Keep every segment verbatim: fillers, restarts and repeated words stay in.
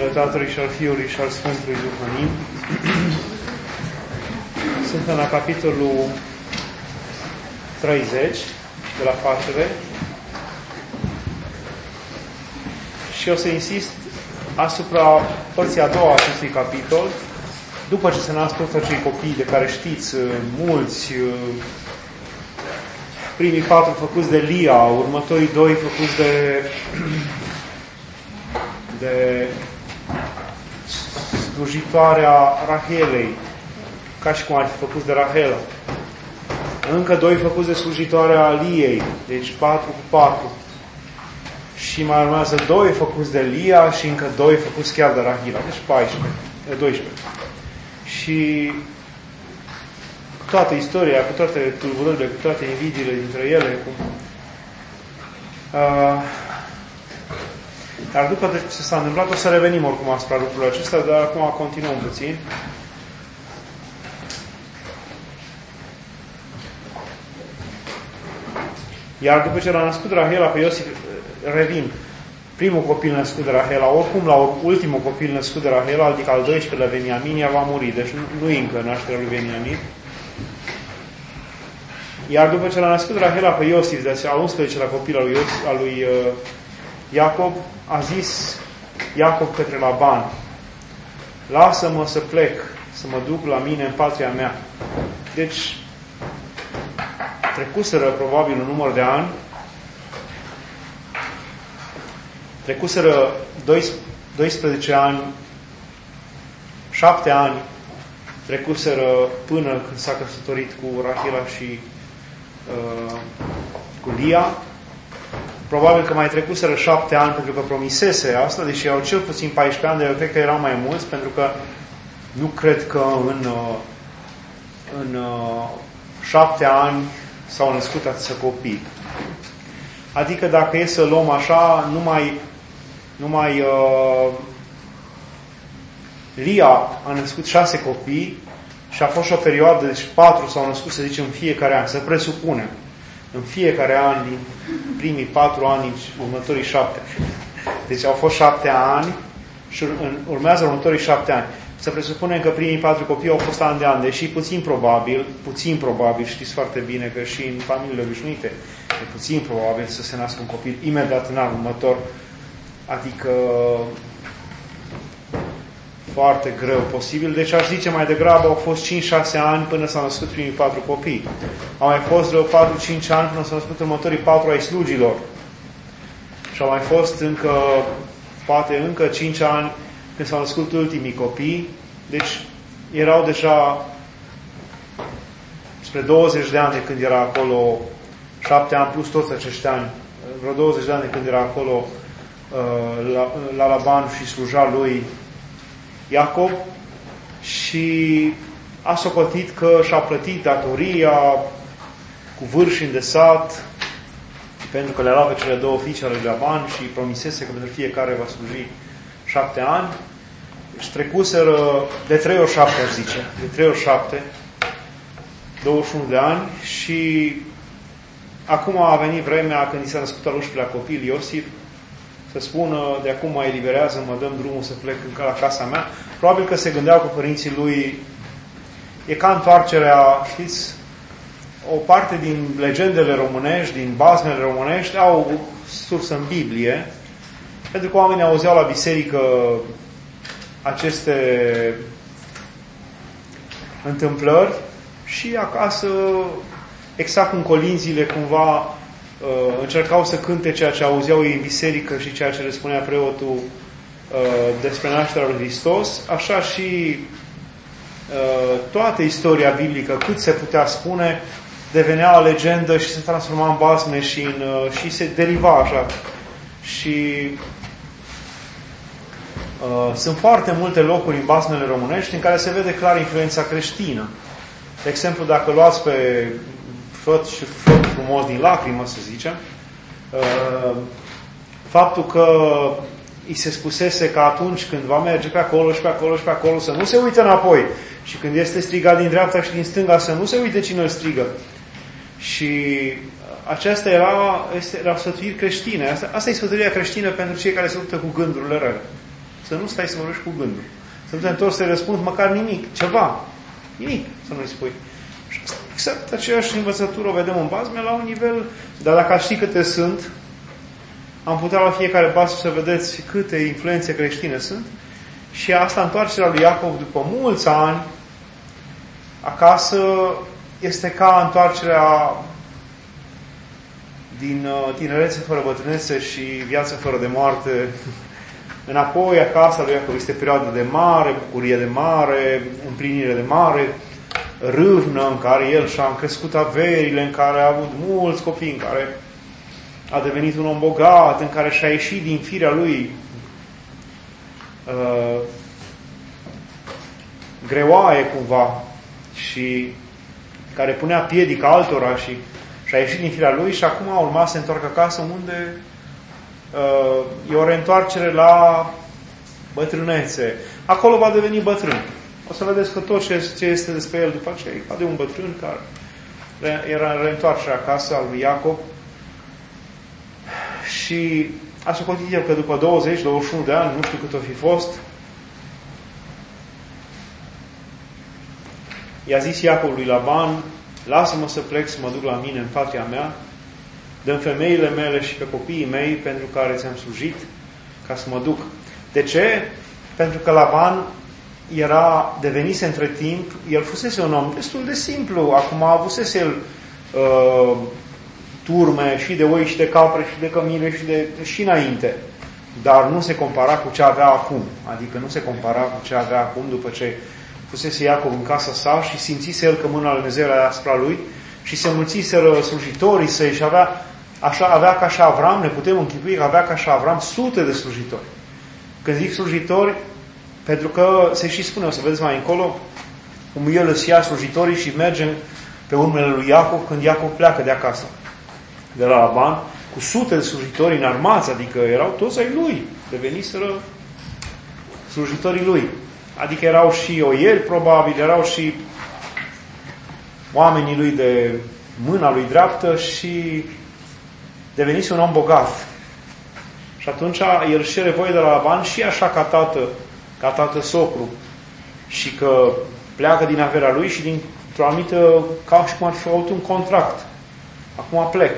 numele Tatălui și al Fiului și al Sfântului Duh. Amin. Suntem la capitolul treizeci de la Faptele și o să insist asupra părții a doua acestui capitol, după ce se nasc toți acei copii de care știți, mulți, primii patru făcuți de Lia, următorii doi făcuți de de slujitoarea Rahelei, ca și cum ar fi făcuți de Rahela. Încă doi făcuți de slujitoarea Liei, deci patru cu patru. Și mai urmează doi făcuți de Lia și încă doi făcuți chiar de Rahela, deci paisprezece, doisprezece. Și cu toată istoria, cu toate tulburările, cu toate invidiile dintre ele, cu uh, dar după ce s-a întâmplat, o să revenim oricum asupra lucrurilor acestea, dar acum continuăm puțin. Iar după ce l-a născut Rahela pe Iosif, revin, primul copil născut de Rahela, oricum la ultimul copil născut de Rahela, adică al doisprezecelea Beniamin, ea va muri, deci nu, nu încă nașterea lui Beniamin. Iar după ce l-a născut Rahela pe Iosif, deci al unsprezecelea copil al lui, Iosif, al lui uh, Iacob, a zis Iacob către Laban: lasă-mă să plec, să mă duc la mine în patria mea. Deci, trecuseră probabil un număr de ani, trecuseră doisprezece ani, șapte ani, trecuseră până când s-a căsătorit cu Rahela și uh, cu Lia. Probabil că mai trecuseră șapte ani pentru că promisese asta, deși au cel puțin paisprezece ani, dar eu cred că erau mai mulți, pentru că nu cred că în, în șapte ani s-au născut atâția copii. Adică dacă e să luăm așa, numai, numai uh, Lia a născut șase copii și a fost și o perioadă, deci patru s-au născut, să zicem, în fiecare an, să presupunem. În fiecare an, din primii patru ani, următorii șapte. Deci au fost șapte ani și urmează următorii șapte ani. Să presupunem că primii patru copii au fost an de an, deși puțin probabil, puțin probabil, știți foarte bine că și în familiile obișnuite e puțin probabil să se nască un copil imediat în anul următor. Adică foarte greu posibil. Deci aș zice mai degrabă au fost cinci șase ani până s-au născut primii patru copii. Au mai fost vreo patru cinci ani până s-au născut următorii patru ai slugilor. Și au mai fost încă, poate încă cinci ani când s-au născut ultimii copii. Deci erau deja spre douăzeci de ani de când era acolo, șapte ani plus toți acești ani, vreo douăzeci de ani de când era acolo la, la Laban și sluja lui Iacob, și a socotit că și-a plătit datoria cu vârșini de sat, pentru că le avea pe cele două fiice ale lui Laban și promisese că pentru fiecare va sluji șapte ani. Deci trecuseră de trei ori șapte, aș zice, de trei ori șapte, douăzeci și unu de ani, și acum a venit vremea când i s-a născut al unsprezecelea copil, Iosif, să spună: de acum mă eliberează, mă dăm drumul să plec încă la casa mea. Probabil că se gândeau că părinții lui, e ca întoarcerea, știți, o parte din legendele românești, din bazmele românești, au sursă în Biblie, pentru că oamenii auzeau la biserică aceste întâmplări și acasă, exact cum colinzile, cumva încercau să cânte ceea ce auzeau ei în biserică și ceea ce le spunea preotul despre nașterea lui Hristos. Așa și toată istoria biblică, cât se putea spune, devenea o legendă și se transforma în basme și, în, și se deriva așa. Și uh, sunt foarte multe locuri în basmele românești în care se vede clar influența creștină. De exemplu, dacă luați pe Făt și Făt frumos din lacrimă, să zicem, uh, faptul că îi se spusese că atunci când va merge pe acolo și pe acolo și pe acolo să nu se uite înapoi, și când este strigat din dreapta și din stânga să nu se uite cine îl strigă. Și aceasta era, era sfătuiri creștine. Asta, asta e sfătuirea creștină pentru cei care se luptă cu gândurile rele. să nu stai să vorbești cu gândul. Să nu te întorci să-i răspunzi măcar nimic, ceva. Nimic să nu-i spui. Și exact aceeași învățătură o vedem în bazme la un nivel, dar dacă ați ști câte sunt, am putea la fiecare bază să vedeți câte influențe creștine sunt. Și asta, întoarcerea lui Iacov după mulți ani acasă, este ca întoarcerea din tinerețe fără bătrânețe și viață fără de moarte înapoi acasă lui Iacov. Este perioadă de mare bucurie, de mare împlinire, de mare râvnă, în care el și-a crescut averile, în care a avut mulți copii, în care a devenit un om bogat, în care și-a ieșit din firea lui uh, greoaie cumva și care punea piedică altora și și-a ieșit din firea lui și acum a urmat să se întoarcă acasă unde uh, e o reîntoarcere la bătrânețe. Acolo va deveni bătrân. O să vedeți că tot ce, ce este despre el după aceea e ca de un bătrân care era în reîntoarcerea acasă al lui Iacov. Și a socotit el că după douăzeci douăzeci și unu de ani, nu știu cât o fi fost, i-a zis Iacov lui Laban: lasă-mă să plec, să mă duc la mine în patria mea, dă-mi femeile mele și pe copiii mei pentru care ți-am slujit, ca să mă duc. De ce? Pentru că Laban era, devenise între timp, el fusese un om destul de simplu, acum avusese el uh, turme și de oi și de capre și de cămile și, de, și înainte, dar nu se compara cu ce avea acum, adică nu se compara cu ce avea acum după ce fusese Iacov în casa sa și simțise el că mâna lui Dumnezeu era asupra lui și se mulțiseră slujitorii săi și avea, așa, avea ca și Avram, ne putem închipui că avea ca și Avram sute de slujitori. Când zic slujitori, pentru că se și spune, o să vedeți mai încolo, cum el îți ia slujitorii și merge pe urmele lui Iacov când Iacov pleacă de acasă, de la Laban, cu sute de slujitori înarmați, adică erau toți ai lui, deveniseră slujitorii lui. Adică erau și oieri, probabil, erau și oamenii lui de mâna lui dreaptă și devenise un om bogat. Și atunci el își cere voie de la Laban și așa ca tată, ca tată socru. Și că pleacă din averea lui și dintr-o anumită, ca și cum ar fi avut un contract. Acum plec.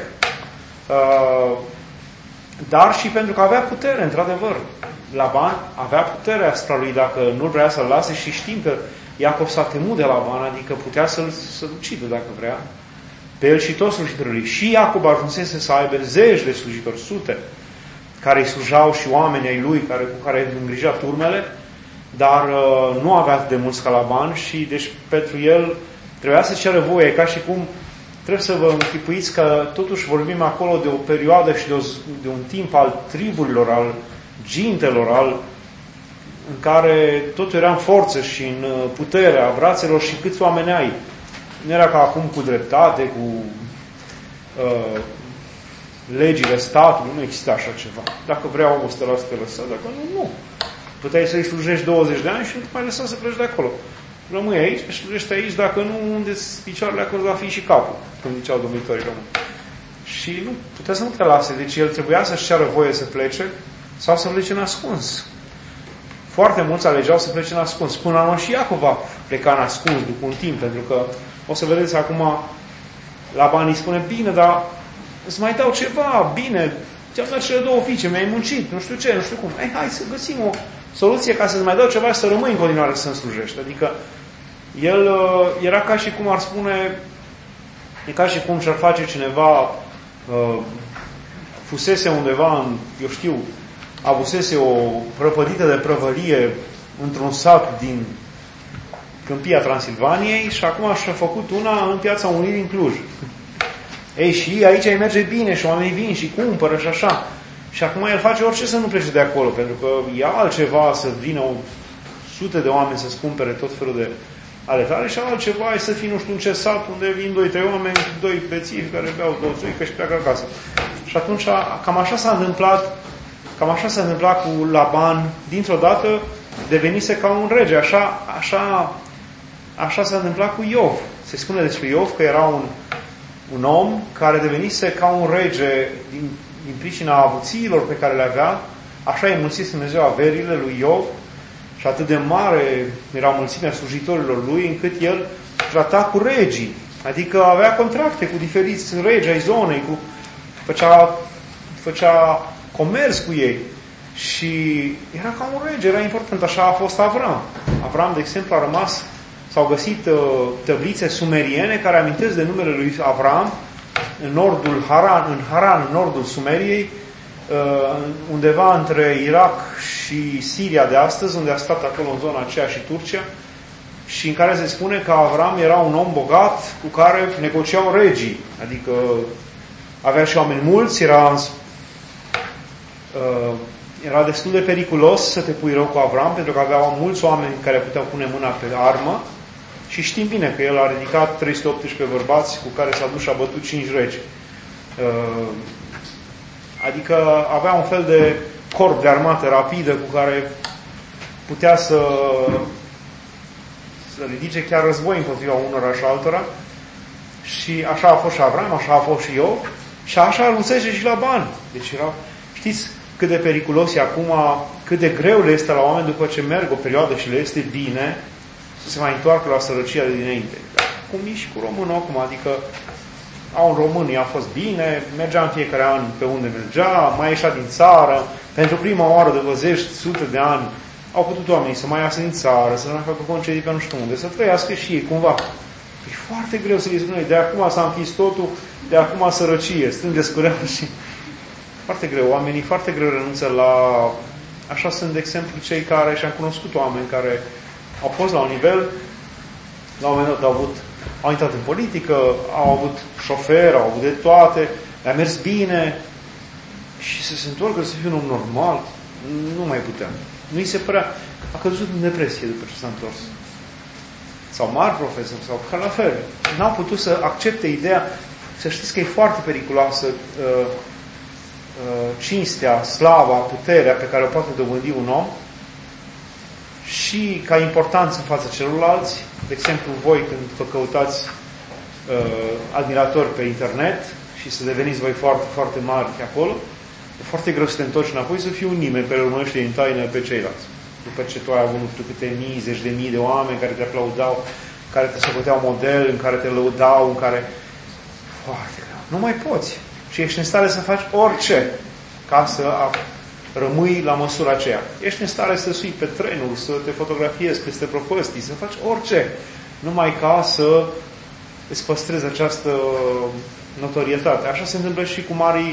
Dar și pentru că avea putere, într-adevăr. Laban avea putere asupra lui dacă nu vrea să-l lase și știm că Iacov s-a temut de Laban, adică putea să-l, să-l ucidă dacă vrea, pe el și toți slujitorii. Și Iacov ajunsese să aibă zeci de slujitori, sute, care îi slujau și oamenii ai lui, care, cu care îi îngrija turmele, dar uh, nu avea atât de mulți ca Laban și deci pentru el trebuia să ceară voie, ca și cum trebuie să vă închipuiți că totuși vorbim acolo de o perioadă și de, o, de un timp al triburilor, al gintelor, al, în care totul era în forță și în puterea brațelor și câți oameni ai. Nu era ca acum cu dreptate, cu uh, legile statului, nu exista așa ceva. Dacă vreau omul să te lasă, te lăsa, dacă nu, nu. Puteai să-i slujești douăzeci de ani și nu te mai lăsa să pleci de acolo. Rămâi aici, și slujești aici, dacă nu, unde picioarele acolo va fi și capul, cum ziceau domnitorii români. Și nu, putea să nu te lase. Deci el trebuia să-și ceară voie să plece sau să plece în ascuns. Foarte mulți alegeau să plece în ascuns. Până la urmă și Iacov va pleca în ascuns după un timp, pentru că o să vedeți acum Laban îi spune: bine, dar îți mai dau ceva, bine, ți-am dat cele două fiice, mi-ai muncit, nu știu ce, nu știu cum. Ei, hai să găsim o soluție ca să-ți mai dau ceva și să rămâi în continuare să-mi slujești. Adică el uh, era ca și cum ar spune, e ca și cum și-ar face cineva, uh, fusese undeva în, eu știu, avusese o prăpădită de prăvălie într-un sat din câmpia Transilvaniei și acum și-a făcut una în Piața Unirii în Cluj. Ei, și aici îi merge bine și oamenii vin și cumpără și așa. Și acum el face orice să nu plece de acolo, pentru că e altceva să vină o sute de oameni să-ți cumpere tot felul de ale tale și altceva e să fii nu știu în ce sat unde vin doi, trei oameni, doi bețivi care beau două țuică și pleacă acasă. Și atunci cam așa s-a întâmplat cam așa s-a întâmplat cu Laban, dintr-o dată devenise ca un rege. Așa, așa, așa s-a întâmplat cu Iov. Se spune despre Iov că era un, un om care devenise ca un rege din, din pricina avuțiilor pe care le avea așa îi mulțise Dumnezeu averile lui Iov și atât de mare era mulțimea slujitorilor lui, încât el trata cu regii. Adică avea contracte cu diferiți regi ai zonei, cu, făcea, făcea comerț cu ei. Și era ca un rege, era important. Așa a fost Avram. Avram, de exemplu, a rămas, s-au găsit uh, tăblițe sumeriene care amintesc de numele lui Avram în nordul Haran, în Haran, în nordul Sumeriei, uh, undeva între Irak și Siria de astăzi, unde a stat acolo în zona aceea și Turcia, și în care se spune că Avram era un om bogat cu care negociau regii. Adică avea și oameni mulți, era, uh, era destul de periculos să te pui rău cu Avram, pentru că avea mulți oameni care puteau pune mâna pe armă, și știm bine că el a ridicat trei sute optsprezece bărbați cu care s-a dus și a bătut cinci regi. Uh, adică avea un fel de corp de armată rapidă cu care putea să să ridice chiar război împotriva unora și altora. Și așa a fost și Avram, așa a fost și eu, și așa înțelege și la bani. Deci erau, știți cât de periculos e acum, cât de greu le este la oameni după ce merg o perioadă și le este bine să se mai întoarcă la sărăcia de dinainte. Cum nici și cu românul acum, adică au un român, i-a fost bine, mergea în fiecare an pe unde mergea, mai ieșea din țară, pentru prima oară după zeci, sute de ani, au putut oamenii să mai iasă din țară, să mai facă concedii pe nu știu unde, să trăiască și ei cumva. E foarte greu să le spune, de acum s-a închis totul, de acum sărăcie, strângeți cureaua și... Foarte greu, oamenii foarte greu renunță la... Așa sunt, de exemplu, cei care, și-am cunoscut oameni care au fost la un nivel, la un moment dat au avut, au intrat în politică, au avut șofer, au avut de toate, le-a mers bine și să se întoarcă să fie un om normal, nu mai putea. Nu-i se părea, a căzut în depresie după ce s-a întors. Sau mari profesori, sau ca la fel. N-au putut să accepte ideea, să știți că e foarte periculoasă uh, uh, cinstea, slava, puterea pe care o poate dobândi un om și ca importanță în fața celorlalți. De exemplu, voi când vă căutați uh, admiratori pe internet și să deveniți voi foarte, foarte mari de acolo, e foarte greu să te întorci înapoi, să fii un nimeni care urmărește în taină pe ceilalți. După ce tu ai avut nu știu câte mii, zeci de mii de oameni care te aplaudau, care te socoteau model, în care te lăudau, în care... Foarte greu. Nu mai poți. Și ești în stare să faci orice ca să rămâi la măsura aceea. Ești în stare să sui pe trenul, să te fotografiezi peste propăstii, să faci orice. Numai ca să îți păstrezi această notorietate. Așa se întâmplă și cu marii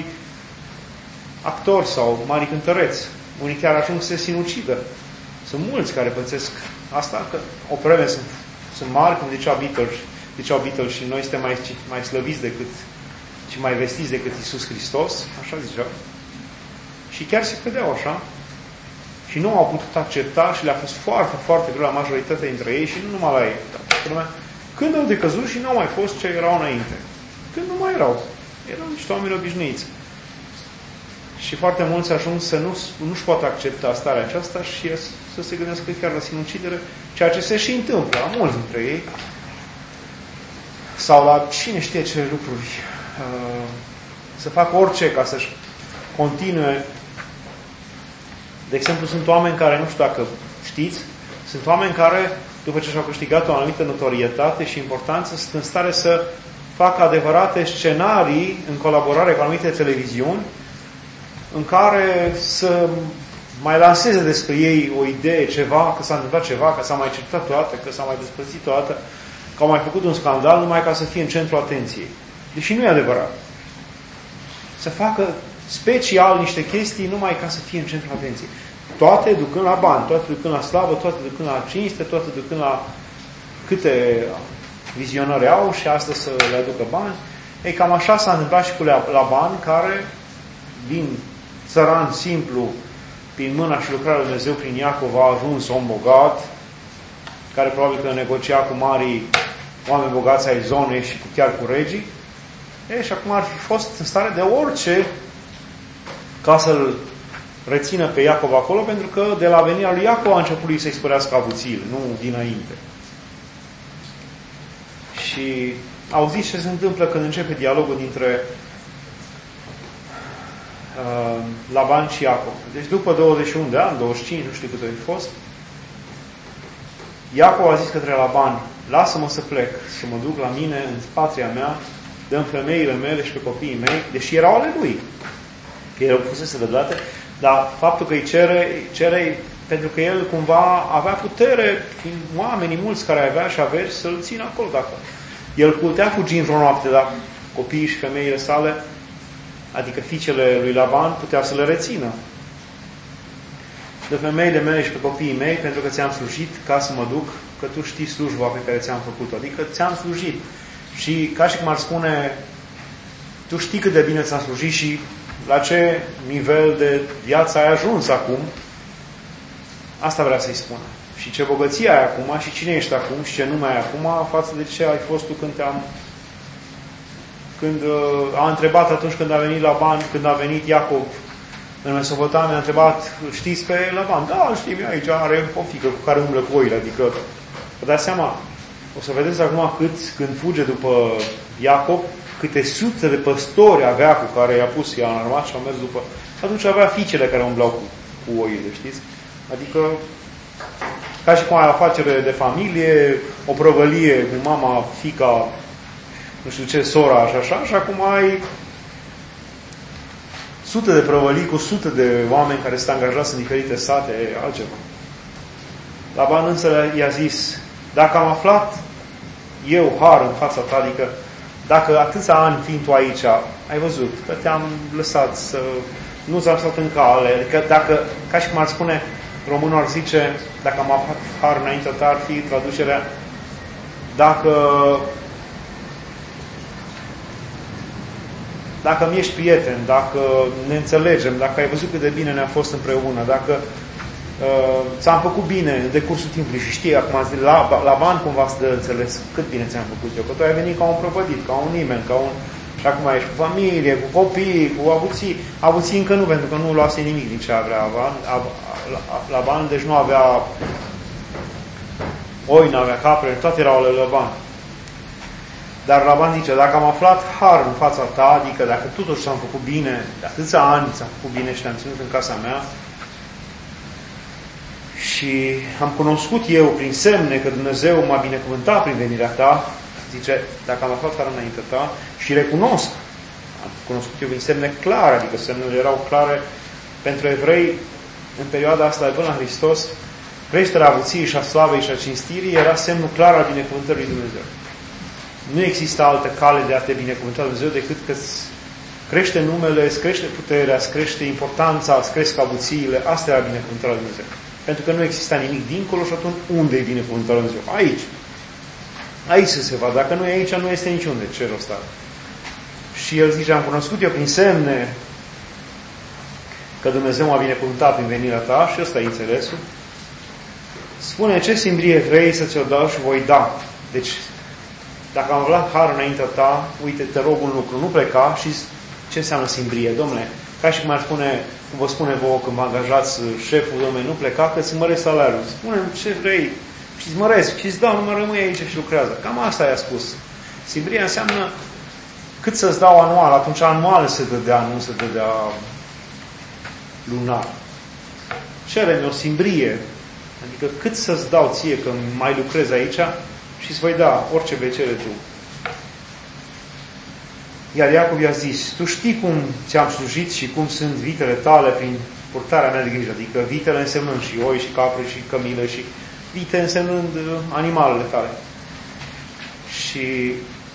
actori sau mari cântăreți. Unii chiar ajung să se sinucidă. Sunt mulți care pățesc asta, că o vreme sunt, sunt mari, cum zicea Beatles, ziceau Beatles, și noi suntem mai, mai slăviți decât și mai vestiți decât Iisus Hristos, așa ziceau. Și chiar se credeau așa. Și nu au putut accepta și le-a fost foarte, foarte greu la majoritatea dintre ei și nu numai la ei. Când au decăzut și nu au mai fost ce erau înainte. Când nu mai erau. Erau niște oameni obișnuiți. Și foarte mulți ajung să nu, nu-și poată accepta starea aceasta și să se gândească chiar la sinucidere, ceea ce se și întâmplă la mulți dintre ei. Sau la cine știe ce lucruri. Să facă orice ca să-și continue. De exemplu, sunt oameni care, nu știu dacă știți, sunt oameni care, după ce și-au câștigat o anumită notorietate și importanță, sunt în stare să facă adevărate scenarii în colaborare cu anumite televiziuni, în care să mai lanseze despre ei o idee, ceva, că s-a întâmplat ceva, că s-a mai certat toată, că s-a mai despărțit toată, că au mai făcut un scandal numai ca să fie în centrul atenției. Deși nu e adevărat. Să facă special niște chestii numai ca să fie în centrul atenției. Toate ducând la bani, toate ducând la slavă, toate ducând la cinste, toate ducând la câte vizionări au și asta să le aducă bani. Ei, cam așa s-a întâmplat și cu Laban, care din țăran simplu, prin mâna și lucrarea lui Dumnezeu, prin Iacov, a ajuns om bogat, care probabil că negocia cu marii oameni bogați ai zonei și cu, chiar cu regii. E, și acum ar fi fost în stare de orice ca să-l rețină pe Iacov acolo, pentru că de la venirea lui Iacov a început lui să-i spărească avuțiile, nu dinainte. Și auziți ce se întâmplă când începe dialogul dintre uh, Laban și Iacov. Deci după douăzeci și unu de ani, douăzeci și cinci, nu știu cât a fost, Iacov a zis către Laban, lasă-mă să plec și mă duc la mine, în patria mea, dăm femeile mele și pe copiii mei, deși erau ale lui. Că el fusese de date, dar faptul că îi cere, cere pentru că el cumva avea putere, fiind oamenii mulți care avea și averi, să-l țină acolo. Dacă el putea fugi într-o noapte, dar copiii și femeile sale, adică fiicele lui Laban, putea să le rețină. De femeile mele și pe copiii mei, pentru că ți-am slujit ca să mă duc, că tu știi slujba pe care ți-am făcut-o. Adică ți-am slujit. Și ca și cum ar spune, tu știi cât de bine ți-am slujit și la ce nivel de viață ai ajuns acum. Asta vrea să-i spună. Și ce bogăție ai acum și cine ești acum și ce nume ai acum față de ce ai fost tu când te-am... Când uh, a întrebat atunci când a venit Laban, când a venit Iacov în Mesopotamia, a întrebat, știți pe Laban? Da, știm, aici are o fiică cu care umblă cu oile. Adică, vă dați seama, o să vedeți acum cât, când fuge după Iacov, câte sute de păstori avea cu care i-a pus ea în armat și a mers după. Atunci avea fiicele care umblau cu, cu oile, știți? Adică, ca și cum ai afacere de familie, o prăvălie cu mama, fiica, nu știu ce, sora și așa, și acum ai sute de prăvălii cu sute de oameni care sunt angajați în diferite sate, altceva. Laban însă i-a zis, dacă am aflat eu har în fața ta, adică dacă atâția ani fiind tu aici, ai văzut că te-am lăsat să... nu ți-am stat în cale, adică dacă, ca și cum ar spune, românul ar zice, dacă am aflat har înaintea ta, ar fi traducerea, dacă dacă mi ești prieten, dacă ne înțelegem, dacă ai văzut cât de bine ne-a fost împreună, dacă uh, ți-am făcut bine în decursul timpului și știi, acum azi, la, la ban cumva să dă înțeles cât bine ți-am făcut eu, că tu ai venit ca un prăpădit, ca un nimeni, ca un... și acum ești cu familie, cu copii, cu avuții, avuții încă nu, pentru că nu luase nimic din ce avea Laban, Laban, deci nu avea oi, nu avea capre, toate erau ale Laban. Dar Laban zice, dacă am aflat har în fața ta, adică dacă totuși ți-am făcut bine, de atâția ani ți-am făcut bine și te-am ținut în casa mea, și am cunoscut eu prin semne că Dumnezeu m-a binecuvântat prin venirea ta, zice, dacă am aflat har înaintea ta, și recunosc, am cunoscut eu prin semne clare, adică semnele erau clare pentru evrei în perioada asta de până la Hristos, creșterea avuției și a slavei și a cinstirii era semnul clar al binecuvântării lui Dumnezeu. Nu există altă cale de a te binecuvânta Dumnezeu decât că îți crește numele, îți crește puterea, îți crește importanța, îți cresc avuțiile. Asta era binecuvântarea lui Dumnezeu. Pentru că nu exista nimic dincolo și atunci unde e binecuvântarea lui Dumnezeu? Aici. Aici se va. Dacă nu e aici, nu este niciunde. Ce rost are? Și el zice, am cunoscut eu prin semne că Dumnezeu m-a binecuvântat prin venirea ta, și ăsta e înțelesul. Spune, ce simbrie vrei să ți-o dau și voi da. Deci, dacă am aflat har înaintea ta, uite, te rog un lucru, nu pleca. Și ce înseamnă simbrie? Dom'le, ca și cum ar spune, cum vă spune vouă când vă angajați șeful, dom'le, nu pleca, că îți măresc salariul. Spune ce vrei și îți măresc și îți dau, nu mă rămâi aici și lucrează. Cam asta i-a spus. Simbria înseamnă cât să-ți dau anual. Atunci anual se dădea, nu se dădea lunar. Cere-mi o simbrie. Adică cât să-ți dau ție că mai lucrezi aici și îți voi da orice vei cere tu. Iar Iacov i-a zis, tu știi cum ți-am slujit și cum sunt vitele tale prin purtarea mea de grijă. Adică vitele însemnând și oi, și capre, și cămile, și vite însemnând animalele tale. Și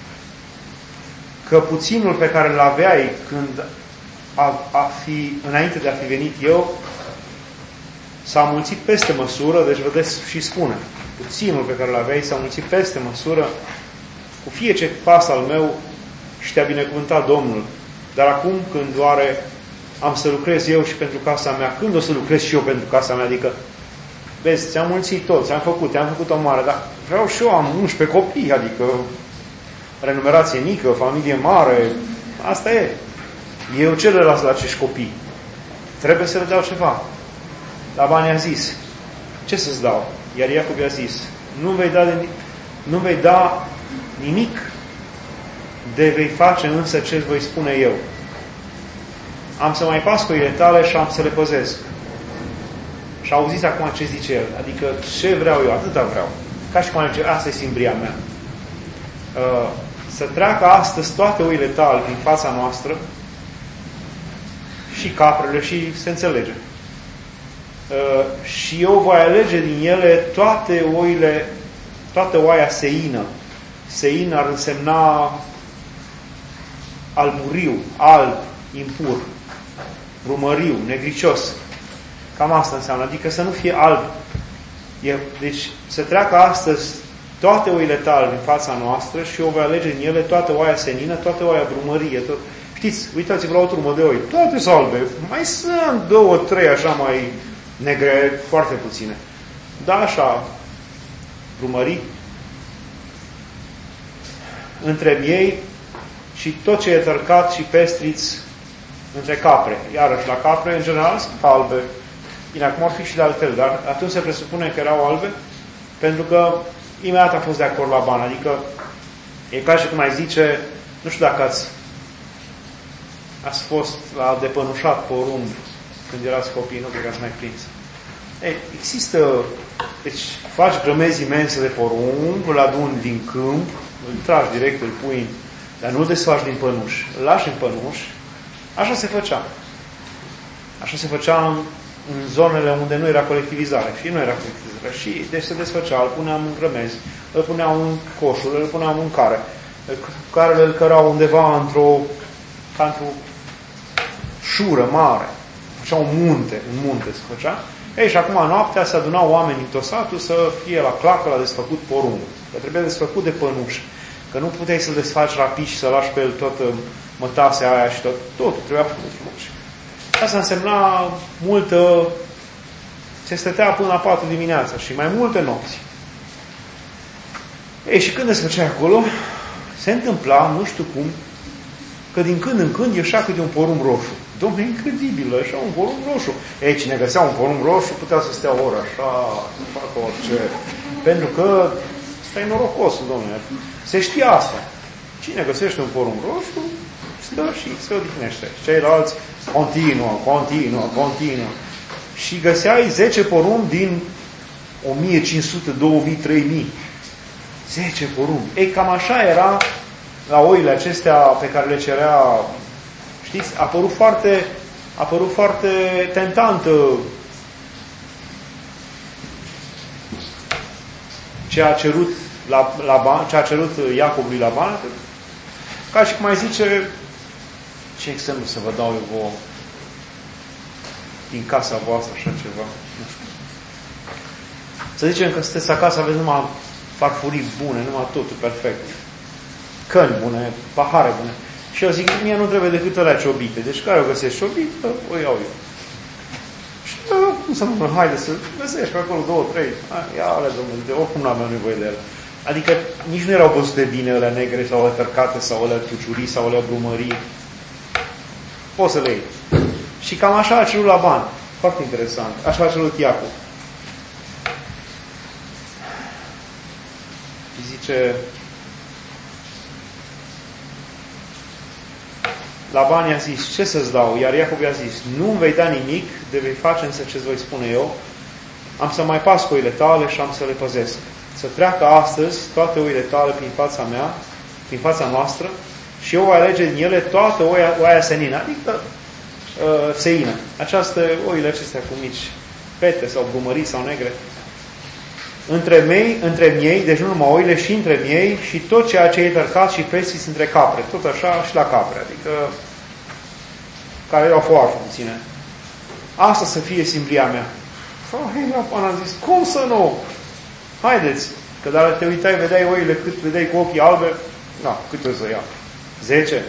că puținul pe care îl aveai când a, a fi, înainte de a fi venit eu, s-a mulțit peste măsură, deci vedeți și spune, puținul pe care îl aveai s-a mulțit peste măsură cu fiecare pas al meu și te-a binecuvântat Domnul. Dar acum când doare am să lucrez eu și pentru casa mea, când o să lucrez și eu pentru casa mea? Adică, vezi, ți-am mulțit tot, ți-am făcut, ți-am făcut o mare, dar vreau și eu, am unsprezece copii, adică renumerație mică, familie mare, asta e. Eu ce le las la acești copii? Trebuie să le dau ceva. Laban i-a zis, ce să-ți dau? Iar Iacov i-a zis, nu vei da, de, nu vei da nimic, de vei face însă ce îți voi spune eu. am să mai pas cu ele tale și am să le păzesc. Și auziți acum ce zice el. Adică ce vreau eu, atâta vreau. Ca și cum ar zice, asta e simbria mea. Uh, să treacă astăzi toate oile tale prin fața noastră și caprele și se înțelege. Uh, și eu voi alege din ele toate oile, toată oaia seină. Sein ar însemna alburiu, alb, impur, brumăriu, negricios. Cam asta înseamnă. Adică să nu fie alb. E, deci să treacă astăzi toate oile tale din fața noastră și eu voi alege din ele toată oaia senină, toată oaia brumărie. Tot... Știți, uitați-vă la o turmă de oi. Toate sunt albe. Mai sunt două, trei așa mai negre, foarte puține. Da, așa, brumării. Între miei și tot ce e tărcat și pestriți între capre. Iarăși, la capre, în general, sunt albe. Bine, acum ar fi și de altfel, dar atunci se presupune că erau albe, pentru că imediat a fost de acord Laban. Adică, e ca și cum ai zice, nu știu dacă ați, ați fost la depănușat porumb când erați copii, nu cred că ați mai prins. Ei, există, deci faci grămezi imense de porumb, îl aduni din câmp, îl tragi direct, îl pui, dar nu îl desfaci din pănuș. Îl lași în pănuș. Așa se făcea. Așa se făcea în, în zonele unde nu era colectivizare. Și nu era colectivizare. Și deci se desfăcea, îl puneam în grămezi, îl puneam în coșuri, îl puneam în care. Carele îl cărau undeva într-o, ca într-o șură mare. Făcea un munte, un munte se făcea. Ei, și acum noaptea se adunau oamenii tot satul să fie la clacă, la desfăcut porumb. Că trebuia desfăcut de pănuș. Că nu puteai să-l desfaci rapid și să lași pe el toată mătasea aia și tot. Totul trebuia făcut frumos. Asta însemna multă... Se stătea până la patru dimineața și mai multe nopți. Ei, și când se făcea acolo, se întâmpla, nu știu cum, că din când în când ieșea câte un porumb roșu. Dom'le, incredibil, așa, un porumb roșu. Ei, cine găsea un porumb roșu putea să stea o oră așa, să facă orice. Pentru că ăsta e norocosul, dom'le. Se știa asta. Cine găsește un porumb roșu, stă și se odihnește. Ceilalți continuă, continuă, continuă. Și găseai zece porumbi din o mie cinci sute, două mii, trei mii. zece porumbi. Ei, cam așa era la oile acestea pe care le cerea. Știți, a părut foarte, a părut foarte tentantă ce a cerut la, Laban, ce a cerut Iacov lui Laban, ca și cum mai zice, ce exemplu să vă dau eu vouă din casa voastră, așa ceva, nu știu. Să zicem că sunteți acasă, aveți numai farfurii bune, numai totul perfect. Căni bune, pahare bune. Și eu zic, mie nu trebuie decât alea ciobite. Deci care o găsești ciobită, o iau eu. Și da, cum să nu, haide să găsești pe acolo două, trei. Ia alea, domnule, de oricum nu aveam nevoie de ele. Adică nici nu erau văzute bine alea negre sau alea tărcate sau alea tuciurii sau alea brumării. Poți să le iei. Și cam așa a cerut Laban. Foarte interesant. Așa a cerut Iacov. Și zice... Laban i-a zis, ce să-ți dau? Iar Iacov i-a zis, nu-mi vei da nimic, de vei face însă ce-ți voi spune eu. Am să mai pas cu oile tale și am să le păzesc. Să treacă astăzi toate oile tale prin fața mea, prin fața noastră, și eu voi alege din ele toată oia, oaia senină, adică uh, seină. Această, oile acestea cu mici pete sau brumării sau negre. Între mei, între miei, deci nu numai oile, și între miei, și tot ceea ce e tărcat și pestriți între capre. Tot așa și la capre, adică care erau foarte puține. Asta să fie simbria mea. Hei, Laban a zis, cum să nu? Haideți, că dacă te uitai, vedeai oile cât vedeai cu ochii albe, na, cât o să ia? Zece?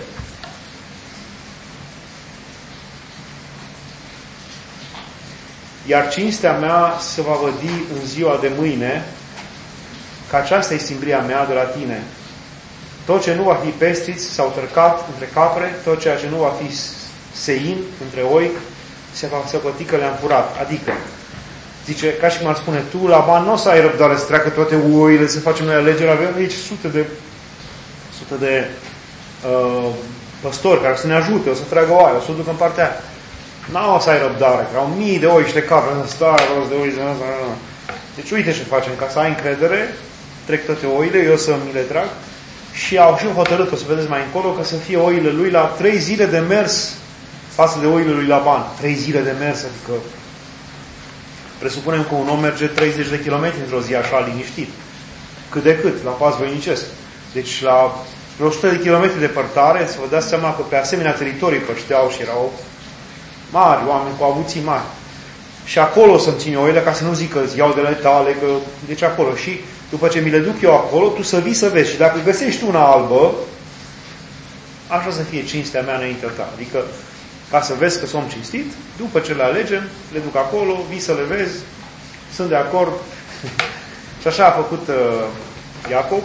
Iar cinstea mea se va vădi în ziua de mâine, că aceasta e simbria mea de la tine. Tot ce nu va fi pestriț sau tărcat între capre, tot ceea ce nu va fi sein între oi, se va săpăti că le-am furat. Adică, zice, ca și cum ar spune, tu, Laban, nu o să ai răbdare să treacă toate oile, să facem noi alegeri, avem aici sute de sute de uh, păstori care să ne ajute, o să tragă oaie, o să o ducă în partea aia. N-au să ai răbdare, că au mii de oi și de capre, stai rost de oi, deci uite ce facem, ca să ai încredere, trec toate oile, eu să mi le trag, și au și hotărât, o să vedeți mai încolo, că să fie oile lui la trei zile de mers față de oile lui Laban. Trei zile de mers, adică presupunem că un om merge treizeci de kilometri într-o zi așa liniștit. Cât de cât, la pas voinicesc. Deci la o sută de kilometri departare, să vă dați seama că pe asemenea teritorii pășteau și erau mari, oameni cu avuții mari. Și acolo să-mi țin oile, ca să nu zic că îți iau de la tale, că... deci acolo. Și după ce mi le duc eu acolo, tu să vii să vezi. Și dacă găsești una albă, așa să fie cinstea mea înaintea ta. Adică, ca să vezi că sunt cinstit, după ce le alegem, le duc acolo, vii să le vezi, sunt de acord. Și așa a făcut uh, Iacob.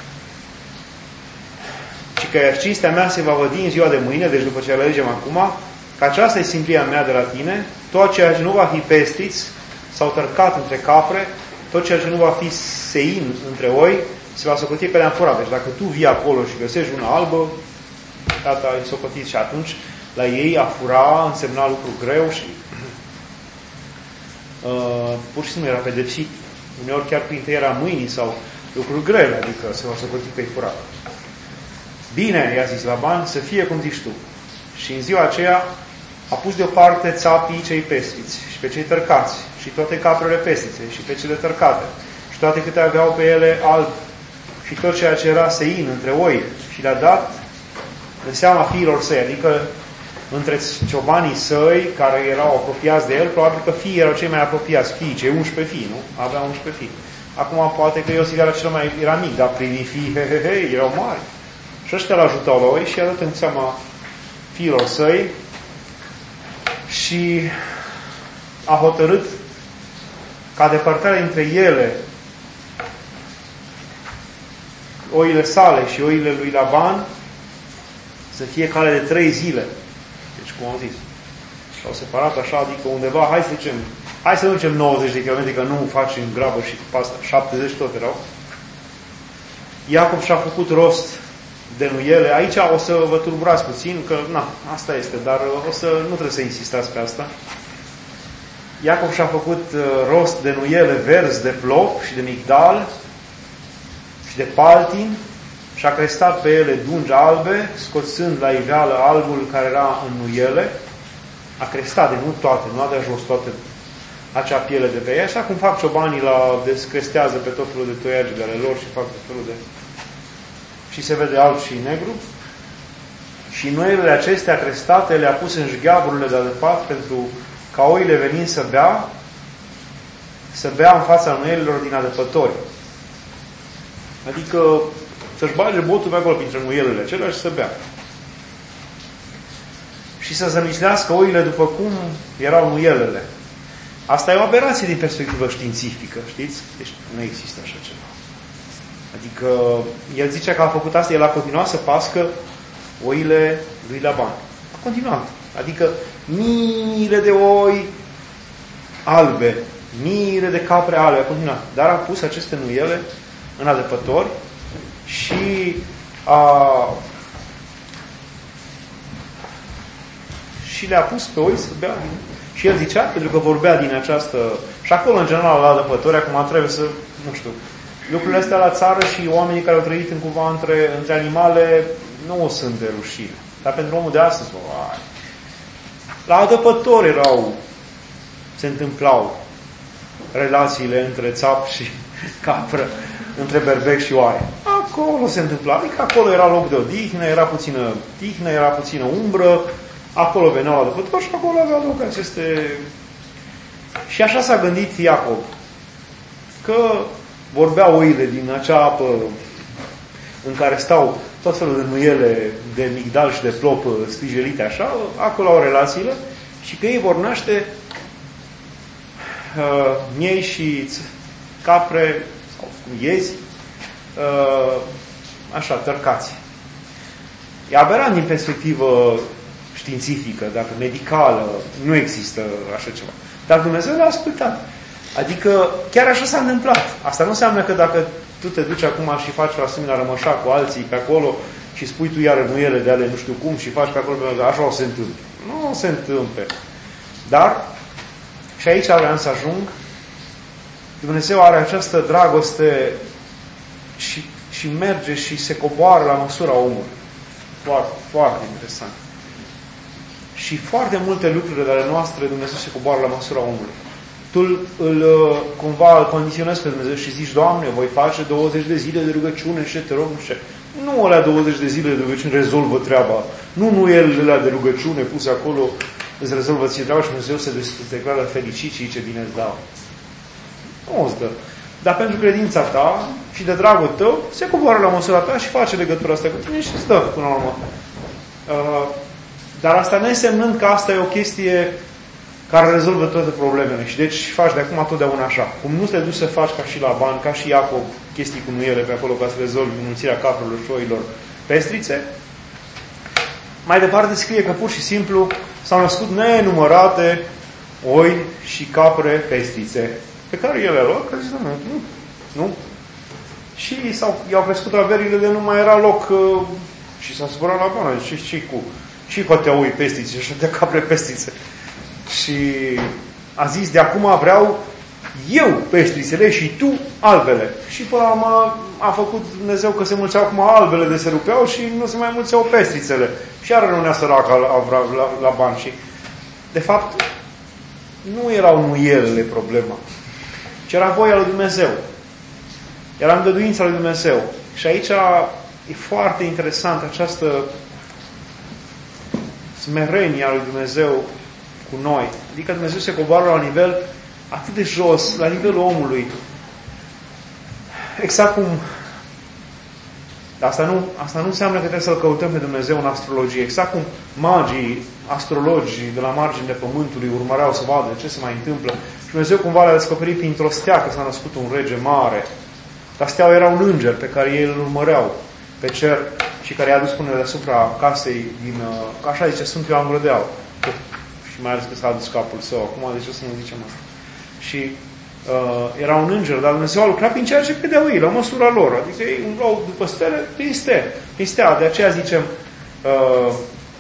Și că cinstea mea se va vădi în ziua de mâine, deci după ce le alegem acum, că aceasta e simplia mea de la tine, tot ceea ce nu va fi pestiți sau tărcat între capre, tot ceea ce nu va fi sein între oi, se va socoti că le-am furat. Deci dacă tu vii acolo și găsești una albă, tata e socotit. Și atunci la ei a fura însemna lucru greu și uh, pur și simplu era pedepsit. Uneori chiar prin tăierea mâinii sau lucruri grele, adică se va socoti că e furat. Bine, i-a zis Laban, să fie cum zici tu. Și în ziua aceea a pus deoparte țapii cei pestiți și pe cei tărcați și toate caprele pestițe și pe cele tărcate și toate câte aveau pe ele alb și tot ceea ce era sein între oi și le-a dat în seama fiilor săi, adică între ciobanii săi care erau apropiați de el, probabil că fiii erau cei mai apropiați, fiii, cei unsprezece fii, nu? Aveau unsprezece fii. Acum poate că Iosif era cel mai era mic, dar primii fii, he, he, he, erau mari. Și ăștia l-ajutau la oi și i-a dat în seama fiilor săi și a hotărât ca depărtarea între ele, oile sale și oile lui Laban, să fie cale de trei zile. Deci, cum am zis, s-au separat așa, adică undeva, hai să zicem, hai să ducem nouăzeci de kilometri, că nu faci în grabă și cu asta, șaptezeci tot erau. Iacob și-a făcut rost de nuiele. Aici o să vă tulburați puțin, că na, asta este, dar o să nu trebuie să insistați pe asta. Iacob și-a făcut uh, rost de nuiele verzi, de plop și de migdal și de paltin și a crestat pe ele dungi albe, scoțând la iveală albul care era în nuiele. A crestat, de nu toate, nu a de jos toate acea piele de pe ea, așa cum fac ciobanii la descrestează pe tot felul de toiage de ale lor și fac tot felul de... și se vede alb și negru. Și nuielele acestea crestate le-a pus în jgheaburile de adăpat pentru ca oile venind să bea, să bea în fața nuielilor din adăpători. Adică să-și bage botul pe acolo printre nuielele acelea și să bea. Și să zămislească oile după cum erau nuielele. Asta e o aberație din perspectivă științifică, știți? Deci nu există așa ceva. Adică el zicea că a făcut asta, el a continuat să pască oile lui Laban. A continuat. Adică miile de oi albe, miile de capre albe, a continuat. Dar a pus aceste nuiele în adăpători și a și le-a pus pe oi să bea. Și el zicea, pentru că vorbea din această... Și acolo, în general, la adăpători, acum trebuie să... Nu știu. Lucrurile astea la țară și oamenii care au trăit în cumva între, între animale nu sunt de rușine. Dar pentru omul de astăzi, ai. La adăpători erau, se întâmplau relațiile între țap și capră, între berbec și oaie. Acolo se întâmpla. Adică acolo era loc de odihnă, era puțină tihnă, era puțină umbră, acolo veneau la adăpători și acolo aveau loc aceste... Și așa s-a gândit Iacob, că vorbeau oile din acea apă în care stau tot felul de nuiele de migdal și de plop stijelite așa, acolo au relațiile și că ei vor naște uh, miei și capre sau iezi uh, așa, tărcați. E aberant din perspectivă științifică, dacă medicală, nu există așa ceva. Dar Dumnezeu l-a ascultat. Adică chiar așa s-a întâmplat. Asta nu înseamnă că dacă tu te duci acum și faci o asemenea rămășa cu alții pe acolo și spui tu iară nuiele de ale nu știu cum și faci pe acolo, că așa o se întâmplă. Nu o se întâmple. Dar, și aici vreau să ajung, Dumnezeu are această dragoste și, și merge și se coboară la măsura omului. Foarte, foarte interesant. Și foarte multe lucruri de ale noastre Dumnezeu se coboară la măsura omului. Tu îl, cumva îl condiționezi pe Dumnezeu și zici, Doamne, voi face douăzeci de zile de rugăciune și te rog, nu știu. Nu alea douăzeci de zile de rugăciune rezolvă treaba. Nu nu el de rugăciune puse acolo îți rezolvă ție treaba și Dumnezeu se declară fericit și ce bine îți dau. Nu îți dă. Dar pentru credința ta și de dragul tău, se coboară la măsura ta și face legătura asta cu tine și îți dă până la urmă. Uh, dar asta ne însemnând că asta e o chestie care rezolvă toate problemele. Și deci faci de acum totdeauna așa. Cum nu te duci să faci ca și Laban, ca și Iacob, chestii cu nuiele pe acolo ca să rezolvi înmulțirea capelor și oilor pestrițe, mai departe scrie că pur și simplu s-au născut nenumărate oi și capre pestrițe, pe care ele le-au luat, că zic, nu, nu, nu. Și s-au, i-au crescut averile de nu mai era loc uh, și s-a supărat Laban. Zice, ce cu ce cu atâtea oi pestrițe și atâtea capre pestrițe? Și a zis, de acum vreau eu pestrițele și tu albele. Și până la urmă a făcut Dumnezeu că se mulțeau acum albele de se rupeau și nu se mai mulțeau pestrițele. Și iară rănea săracă la, la, la bani. Și, de fapt, nu erau nuielele problema, ci era voia lui Dumnezeu. Era îngăduința lui Dumnezeu. Și aici e foarte interesant această smerenie a lui Dumnezeu cu noi. Adică Dumnezeu se coboară la nivel atât de jos, la nivelul omului. Exact cum... Asta nu, asta nu înseamnă că trebuie să-L căutăm pe Dumnezeu în astrologie. Exact cum magii, astrologii de la marginile pământului urmăreau să vadă ce se mai întâmplă. Și Dumnezeu cumva le-a descoperit printr-o stea că s-a născut un rege mare. Dar steaua era un înger pe care ei îl urmăreau pe cer și care i-a dus până deasupra casei din... Așa zice Sfântul Ioan Grădeau. Și mai ales că s-a adus capul său. Acum, de ce să nu zicem asta? Și uh, era un înger, dar Dumnezeu a lucrat prin ceea ce credeau ei, la măsura lor. Adică ei umblau după stele, prin stea. Prin stea. De aceea zicem uh,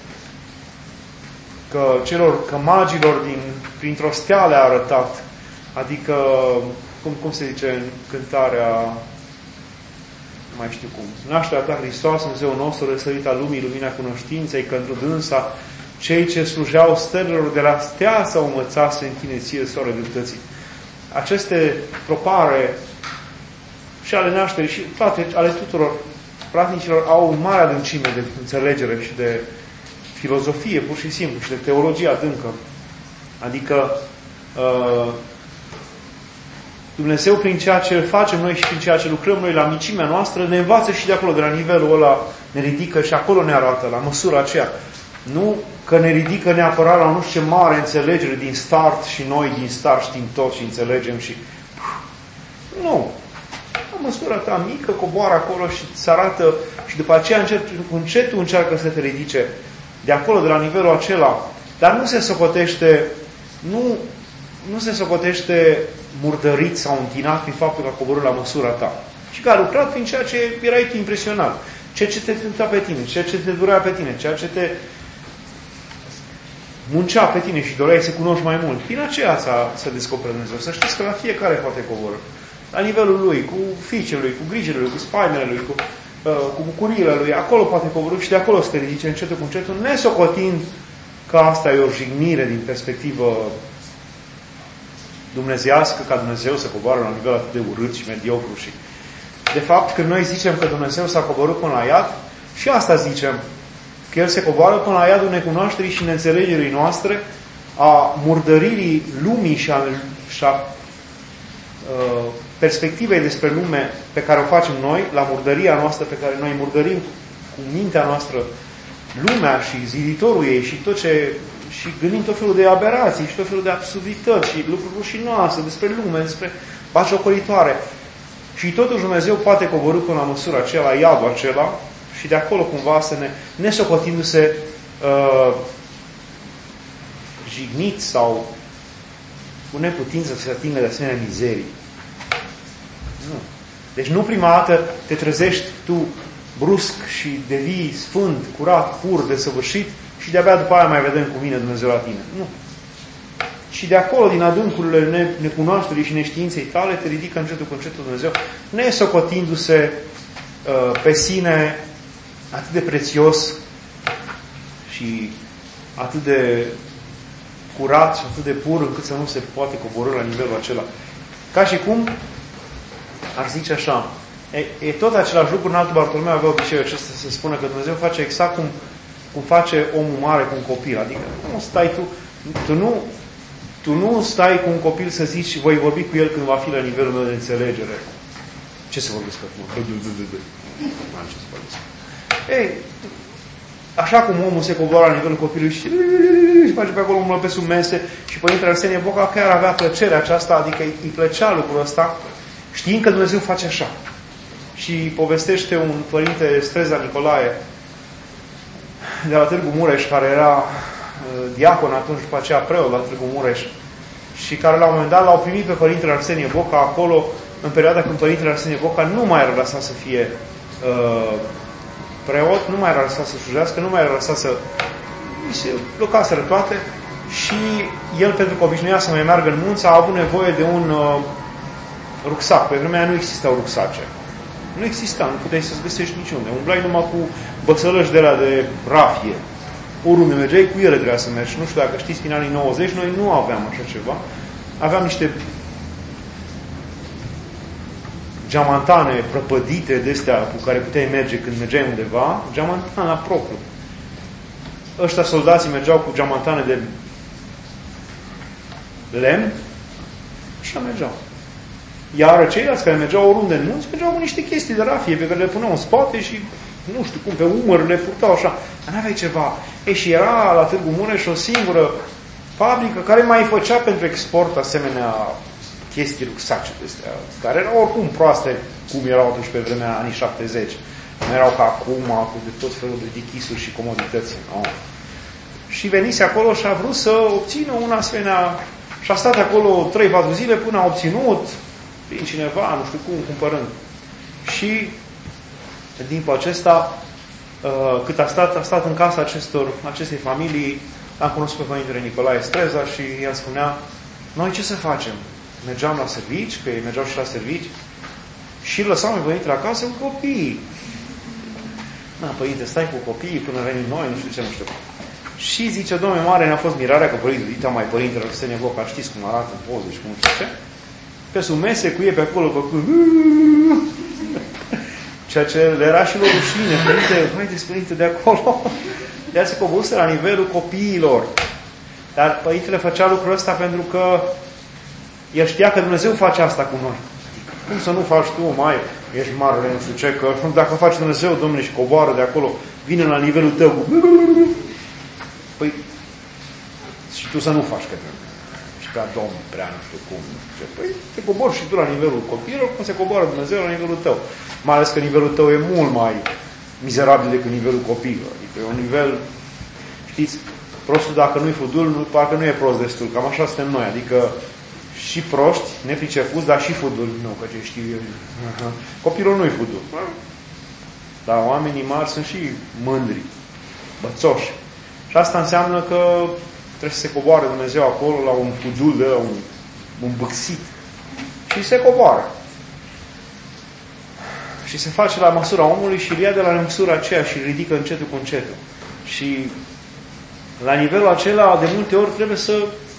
că celor, că magilor din, printr-o stea le-a arătat. Adică, cum, cum se zice în cântarea, nu mai știu cum, nașterea ta Hristos, Dumnezeu nostru, răsărit al lumii, lumina cunoștinței, că într-o dânsa cei ce slujeau stelelor de la stea s-au învățat să închine ție, soare dreptății. Aceste tropare și ale nașterii și toate, ale tuturor practicilor au o mare adâncime de înțelegere și de filozofie, pur și simplu, și de teologie adâncă. Adică uh, Dumnezeu, prin ceea ce facem noi și prin ceea ce lucrăm noi la micimea noastră, ne învață și de acolo, de la nivelul ăla, ne ridică și acolo ne arată, la măsura aceea. Nu că ne ridică neapărat la nu știu ce mare înțelegere din start și noi din start știm tot și înțelegem și... Nu. La măsura ta mică coboară acolo și îți arată și după aceea încet, încetul încearcă să te ridice de acolo, de la nivelul acela. Dar nu se socotește nu, nu se socotește murdărit sau închinat prin faptul că a coborât la măsura ta. Și că a lucrat prin ceea ce erai tu impresionat. Ceea ce te tenta pe tine, ceea ce te durea pe tine, ceea ce te muncea pe tine și doreai să cunoști mai mult. Prin aceea să descoperi Dumnezeu. Să știți că la fiecare poate coboră. La nivelul lui, cu fiicele lui, cu grijile lui, cu spaimele lui, cu, uh, cu bucuriile lui. Acolo poate coborâ și de acolo să te ridice încetul cu încetul, nesocotind că asta e o jignire din perspectivă dumnezeiască, ca Dumnezeu să coboară la nivel atât de urât și mediocru. Și de fapt, când noi zicem că Dumnezeu s-a coborât până la iad, și asta zicem, că El se coboară până la iadul necunoașterii și neînțelegerii noastre, a murdăririi lumii și a, și a uh, perspectivei despre lume pe care o facem noi, la murdăria noastră pe care noi murdărim cu mintea noastră lumea și ziditorul ei și tot ce și gândim tot felul de aberații și tot felul de absurdități și lucruri rușinoase despre lume, despre batjocoritoare. Și totuși Dumnezeu poate coborî până la măsura aceea, la iadul acela, și de acolo cumva să ne, nesocotindu-se uh, jignit sau cu neputință să se atingă de asemenea mizerii. Nu. Deci nu prima dată te trezești tu brusc și devii sfânt, curat, pur, desăvârșit și de-abia după aia mai vedem cum vine Dumnezeu la tine. Nu. Și de acolo, din adâncurile necunoașterii și neștiinței tale, te ridică încetul cu încetul Dumnezeu, nesocotindu-se uh, pe sine atât de prețios și atât de curat și atât de pur încât să nu se poate coborî la nivelul acela. Ca și cum ar zice așa, e, e tot același lucru. În altul Bartolomeu avea obiceiul acesta să se spună că Dumnezeu face exact cum, cum face omul mare cu un copil. Adică nu stai tu, tu nu, tu nu stai cu un copil să zici voi vorbi cu el când va fi la nivelul meu de înțelegere. Ce să vorbesc acum? Am ce să vorbesc. Ei, așa cum omul se coboară la nivelul copilului și și face pe acolo umblă pe sub mese și Părintele Arsenie Boca chiar avea plăcerea aceasta, adică îi plăcea lucrul ăsta, știind că Dumnezeu face așa. Și povestește un părinte Streza Nicolae de la Târgu Mureș, care era uh, diacon atunci, după aceea preot la Târgu Mureș, și care la un moment dat l-au primit pe Părintele Arsenie Boca acolo, în perioada când Părintele Arsenie Boca nu mai era lăsat să fie uh, preot, nu mai era lăsat să slujească, nu mai era lăsat să... se blocaseră toate și el, pentru că obișnuia să mai meargă în munți, a avut nevoie de un uh, rucsac. Pe vremea aia nu existau rucsace. Nu exista, nu puteai să-ți găsești niciunde. Umblai numai cu bățălăși de la de rafie. Oriunde mergeai, cu ele trebuia să mergi. Nu știu dacă știți, prin anii nouăzeci, noi nu aveam așa ceva. Aveam niște geamantane prăpădite de-astea cu care puteai merge când mergeai undeva, geamantana la propriu. Ăștia soldații mergeau cu geamantane de lemn și mergeau. Iar ceilalți care mergeau oriunde în munți, mergeau cu niște chestii de rafie pe care le puneau în spate și, nu știu cum, pe umăr le purtau așa. Dar n-aveai ceva. E, și era la Târgu Mureș o singură fabrică care mai făcea pentru export asemenea chestii rucsace de astea, care erau oricum proaste, cum erau atunci pe vremea anii șaptezeci. Nu erau ca acum, cu de tot felul de dichisuri și comodități. No. Și venise acolo și a vrut să obțină un asemenea... Și a stat acolo trei patru zile până a obținut prin cineva, nu știu cum, cumpărând. Și în timpul acesta, cât a stat, a stat în casa acestor, acestei familii, am cunoscut pe Părintele Nicolae Streza și el spunea, noi ce să facem? Mergeam la servici, că ei mergeau și la servici, și îl lăsam pe Părintele acasă cu copiii. Na, Părinte, stai cu copiii până venim noi, nu știu ce, nu știu. Și zice, Domnule mare, ne-a fost mirarea că Părintele, uita mai Părintele Arsenie Boca, știți cum arată în poze și cum nu știu ce, pe sub mese cu ei pe acolo, făcut ceea ce le era și lor rușine. Părinte, haideți, Părinte, de acolo. De-aia se coboruse la nivelul copiilor. Dar Părintele făcea lucrul ăsta pentru că el știa că Dumnezeu face asta cu noi. Cum să nu faci tu, mai ești marele, nu știu ce, că dacă faci Dumnezeu, Domnule, și coboară de acolo, vine la nivelul tău. Păi, și tu să nu faci că și prea Domn, prea nu știu cum, nu știu ce. Păi, te cobori și tu la nivelul copiilor, cum se coboară Dumnezeu la nivelul tău. Mai ales că nivelul tău e mult mai mizerabil decât nivelul copiilor. Adică e un nivel, știți, prostul dacă nu-i fudul, parcă nu e prost destul. Cam așa suntem noi. Adică și proști, nepricepuți, dar și fudul. Nu, că ce știu eu. Uh-huh. Copilul nu-i fudul. Dar oamenii mari sunt și mândri, bățoși. Și asta înseamnă că trebuie să se coboare Dumnezeu acolo la un fudul de un, un bâxit. Și se coboară. Și se face la măsura omului și îl ia de la măsura aceea și îl ridică încetul cu încetul. Și la nivelul acela, de multe ori, trebuie să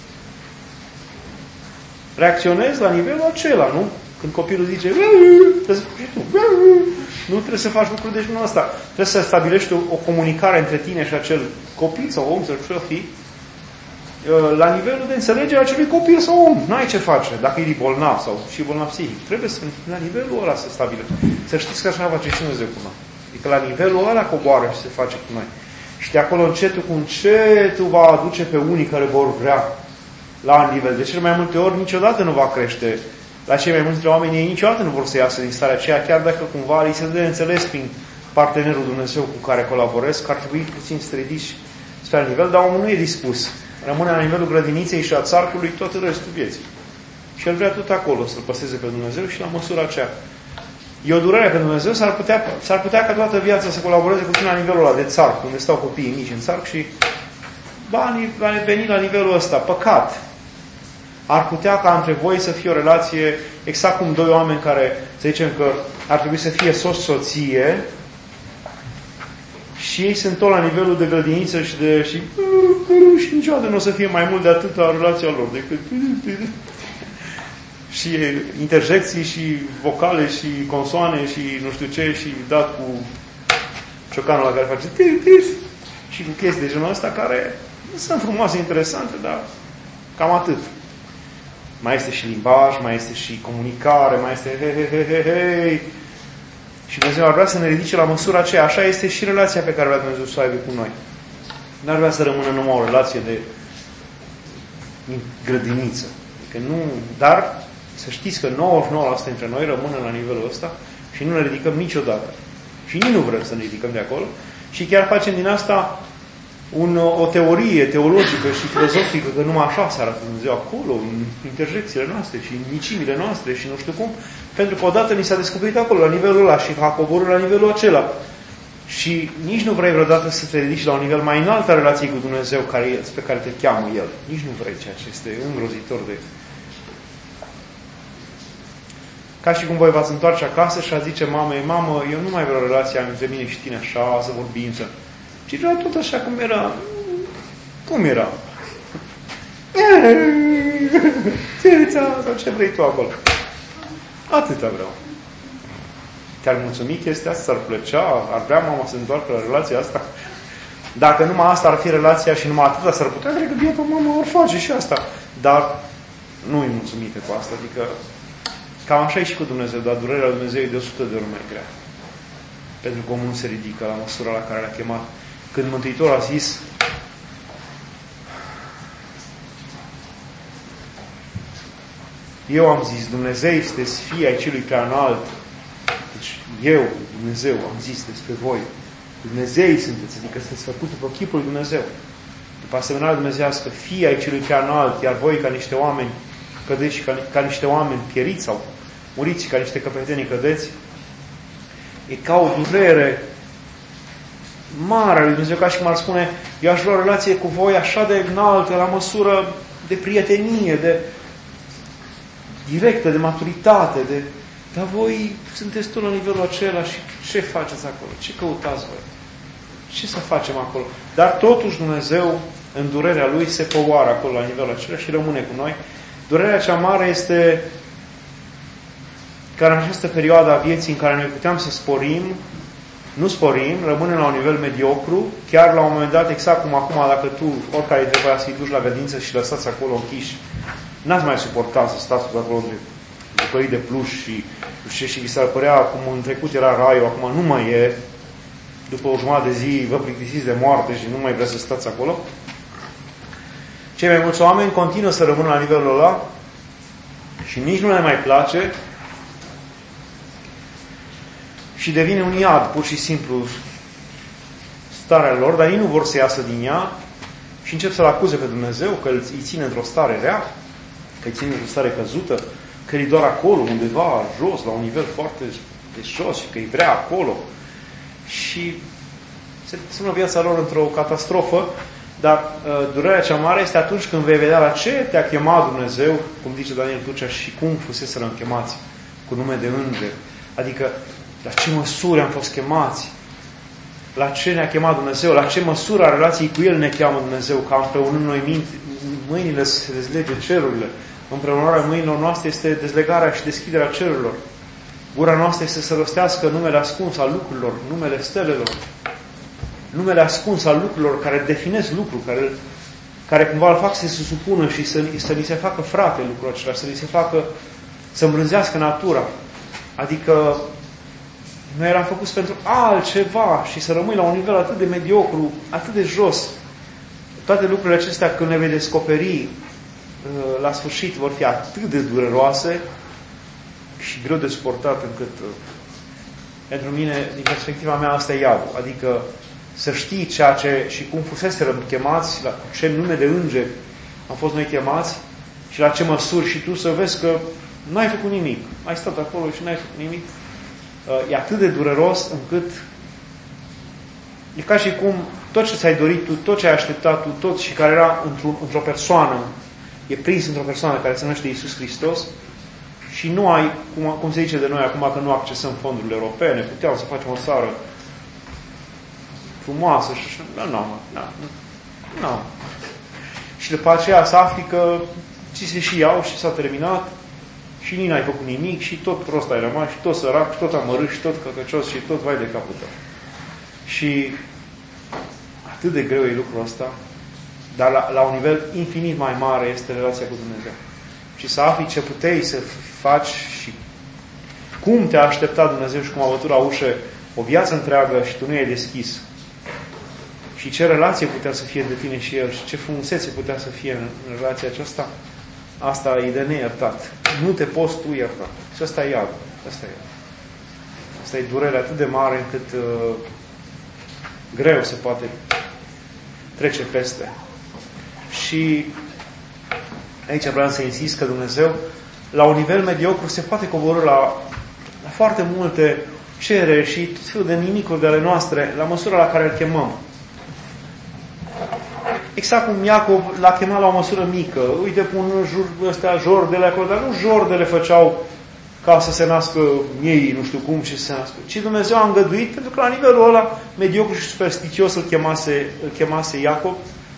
reacționezi la nivelul acela, nu? Când copilul zice, trebuie să faci și tu. Nu trebuie să faci lucruri de genul ăsta. Trebuie să stabilești o, o comunicare între tine și acel copil sau om, sau ce fi, la nivelul de înțelegere a acelui copil sau om. N-ai ce face, dacă e bolnav sau și bolnav psihic. Trebuie să, la nivelul ăla să stabilești. Să știți că așa face și Dumnezeu cu noi. Adică la nivelul ăla coboară și se face cu noi. Și de acolo încetul cu încetul va aduce pe unii care vor vrea la nivel. De cele mai multe ori niciodată nu va crește. La cei mai mulți dintre oameni ei niciodată nu vor să iasă din starea aceea, chiar dacă cumva li se dă înțeles prin partenerul Dumnezeu cu care colaborez, că ar trebui puțin să te ridici spre alt nivel, dar omul nu e dispus. Rămâne la nivelul grădiniței și a țarcului tot restul vieții. Și el vrea tot acolo să-L păseze pe Dumnezeu și la măsura aceea E o durere pentru Dumnezeu, s-ar putea, s-ar putea ca toată viața să colaboreze cu tine la nivelul ăla de țarc, unde stau copiii mici în țarc și banii va veni la nivelul ăsta. Păcat. Ar putea ca între voi să fie o relație exact cum doi oameni care, să zicem că ar trebui să fie soț-soție și ei sunt tot la nivelul de grădiniță și de și, și niciodată nu o să fie mai mult de atât la relația lor decât și interjecții și vocale și consoane și nu știu ce și dat cu ciocanul la care face și cu chestii de genul ăsta care sunt frumoase, interesante, dar cam atât. Mai este și limbaj, mai este și comunicare, mai este he, he, he, he, he. Și Dumnezeu ar vrea să ne ridice la măsura aceea. Așa este și relația pe care vrea Dumnezeu să o aibă cu noi. N-ar vrea să rămână numai o relație de grădiniță. Adică nu, dar să știți că nouăzeci și nouă la sută dintre noi rămână la nivelul ăsta și nu ne ridicăm niciodată. Și nici nu vrem să ne ridicăm de acolo. Și chiar facem din asta un, o teorie teologică și filozofică că numai așa se arată Dumnezeu acolo, în interjecțiile noastre și în micimile noastre și nu știu cum. Pentru că odată ni s-a descoperit acolo, la nivelul ăla și a coborât la nivelul acela. Și nici nu vrei vreodată să te ridici la un nivel mai înalt a relației cu Dumnezeu care, pe care te cheamă El. Nici nu vrei, ceea ce este îngrozitor de... Ca și cum voi v-ați întoarce acasă și a zice mamei, mamă, eu nu mai vreau relația între mine și tine așa, să vorbim, să... ci vreau tot așa cum era. Cum era? Sau ce vrei tu acolo? Atâta vreau. Te-ar mulțumi chestia asta? S-ar plăcea? Ar vrea mama să se întoarcă la relația asta? Dacă numai asta ar fi relația și numai atâta s-ar putea, cred că biata mama ar face și asta. Dar nu-i mulțumită cu asta. Adică cam așa e și cu Dumnezeu, dar durerea lui Dumnezeu e de o sută de ori mai grea. Pentru că omul nu se ridică la măsura la care l-a chemat. Când Mântuitorul a zis eu am zis, Dumnezeu este fii ai celui prea înalt. Deci eu, Dumnezeu, am zis despre voi. Dumnezeii sunteți, adică sunteți făcut după chipul lui Dumnezeu. După asemănarea dumnezeiască, fii ai celui prea înalt, iar voi ca niște oameni cădeți și ca, ca niște oameni pieriți sau muriți ca niște căpetenii cădeți. E ca o durere mare lui Dumnezeu, ca și cum ar spune, eu aș vrea o relație cu voi așa de înaltă, la măsură de prietenie, de directă, de maturitate, de... dar voi sunteți tot la nivelul acela și ce faceți acolo? Ce căutați voi? Ce să facem acolo? Dar totuși Dumnezeu, în durerea Lui, se poboară acolo la nivelul acela și rămâne cu noi. Durerea cea mare este că în această perioadă a vieții în care noi puteam să sporim, nu sporim, rămânem la un nivel mediocru, chiar la un moment dat, exact cum acum, dacă tu, oricare trebuia să-i duci la grădință și lăsați acolo închiși, n-ați mai suportat să stați acolo de bucării de pluș și, și, și vi s-ar părea cum în trecut era raiul, acum nu mai e, după o jumătate de zi vă plictisiți de moarte și nu mai vreți să stați acolo. Cei mai mulți oameni continuă să rămână la nivelul ăla și nici nu le mai place și devine un iad, pur și simplu, starea lor, dar ei nu vor să iasă din ea și încep să-L acuze pe Dumnezeu că îi ține într-o stare rea, că îi ține într-o stare căzută, că e doar acolo, undeva jos, la un nivel foarte de jos și că îi vrea acolo. Și se sună viața lor într-o catastrofă, dar uh, durerea cea mare este atunci când vei vedea la ce te-a chemat Dumnezeu, cum zice Daniel Tucea, și cum fuseseră închemați cu nume de înger. Adică, la ce măsuri am fost chemați, la ce ne-a chemat Dumnezeu, la ce măsură a relației cu El ne cheamă Dumnezeu, ca împreună noi mâinile să se dezlege cerurile. Împreunarea mâinilor noastre este dezlegarea și deschiderea cerurilor. Gura noastră este să rostească numele ascuns al lucrurilor, numele stelelor. Numele ascuns al lucrurilor care definesc lucrul, care, care cumva îl fac să se supună și să, să ni se facă frate lucrul acela, să ni se facă, să îmbrânzească natura. Adică noi eram făcuți pentru altceva și să rămâi la un nivel atât de mediocru, atât de jos. Toate lucrurile acestea, când le vei descoperi la sfârșit, vor fi atât de dureroase și greu de suportat încât pentru mine, din perspectiva mea, asta e iadul. Adică să știi ceea ce și cum fuseseră chemați, la ce nume de îngeri am fost noi chemați și la ce măsuri și tu să vezi că n-ai făcut nimic. Ai stat acolo și n-ai făcut nimic. e atât de dureros încât e ca și cum tot ce ți-ai dorit tu, tot ce ai așteptat tu, tot și care era într-o, într-o persoană, e prins într-o persoană care se numește Iisus Hristos și nu ai, cum, cum se zice de noi acum că nu accesăm fondurile europene, puteam să facem o țară frumoasă și așa. Nu, nu, nu, nu. Și după aceea să afli că ți se și iau și s-a terminat și nici n-ai făcut nimic și tot prost ai rămas și tot sărac și tot amărât și tot căcăcios și tot vai de capul tău. Și atât de greu e lucrul ăsta, dar la, la un nivel infinit mai mare este relația cu Dumnezeu. Și să afli ce puteai să faci și cum te-a așteptat Dumnezeu și cum a bătut la ușă o viață întreagă și tu nu i-ai deschis. Și ce relație putea să fie de tine și El și ce frumusețe putea să fie în, în relația aceasta, asta e de neiertat. Nu te poți tu ierta. Și asta e iad. Asta e iad. Asta e durere atât de mare încât uh, greu se poate trece peste. Și aici vreau să insist că Dumnezeu, la un nivel mediocru, se poate coborî la, la foarte multe cereri și tot felul de nimicuri de ale noastre, la măsura la care îl chemăm. Exact cum Iacov l-a chemat la o măsură mică. Uite, pun jur, ăstea jordele acolo, dar nu jordele făceau ca să se nască miei, nu știu cum, și să se nască. Ci Dumnezeu a îngăduit, pentru că la nivelul ăla mediocru și superstițios îl chemase, îl chemase Iacov.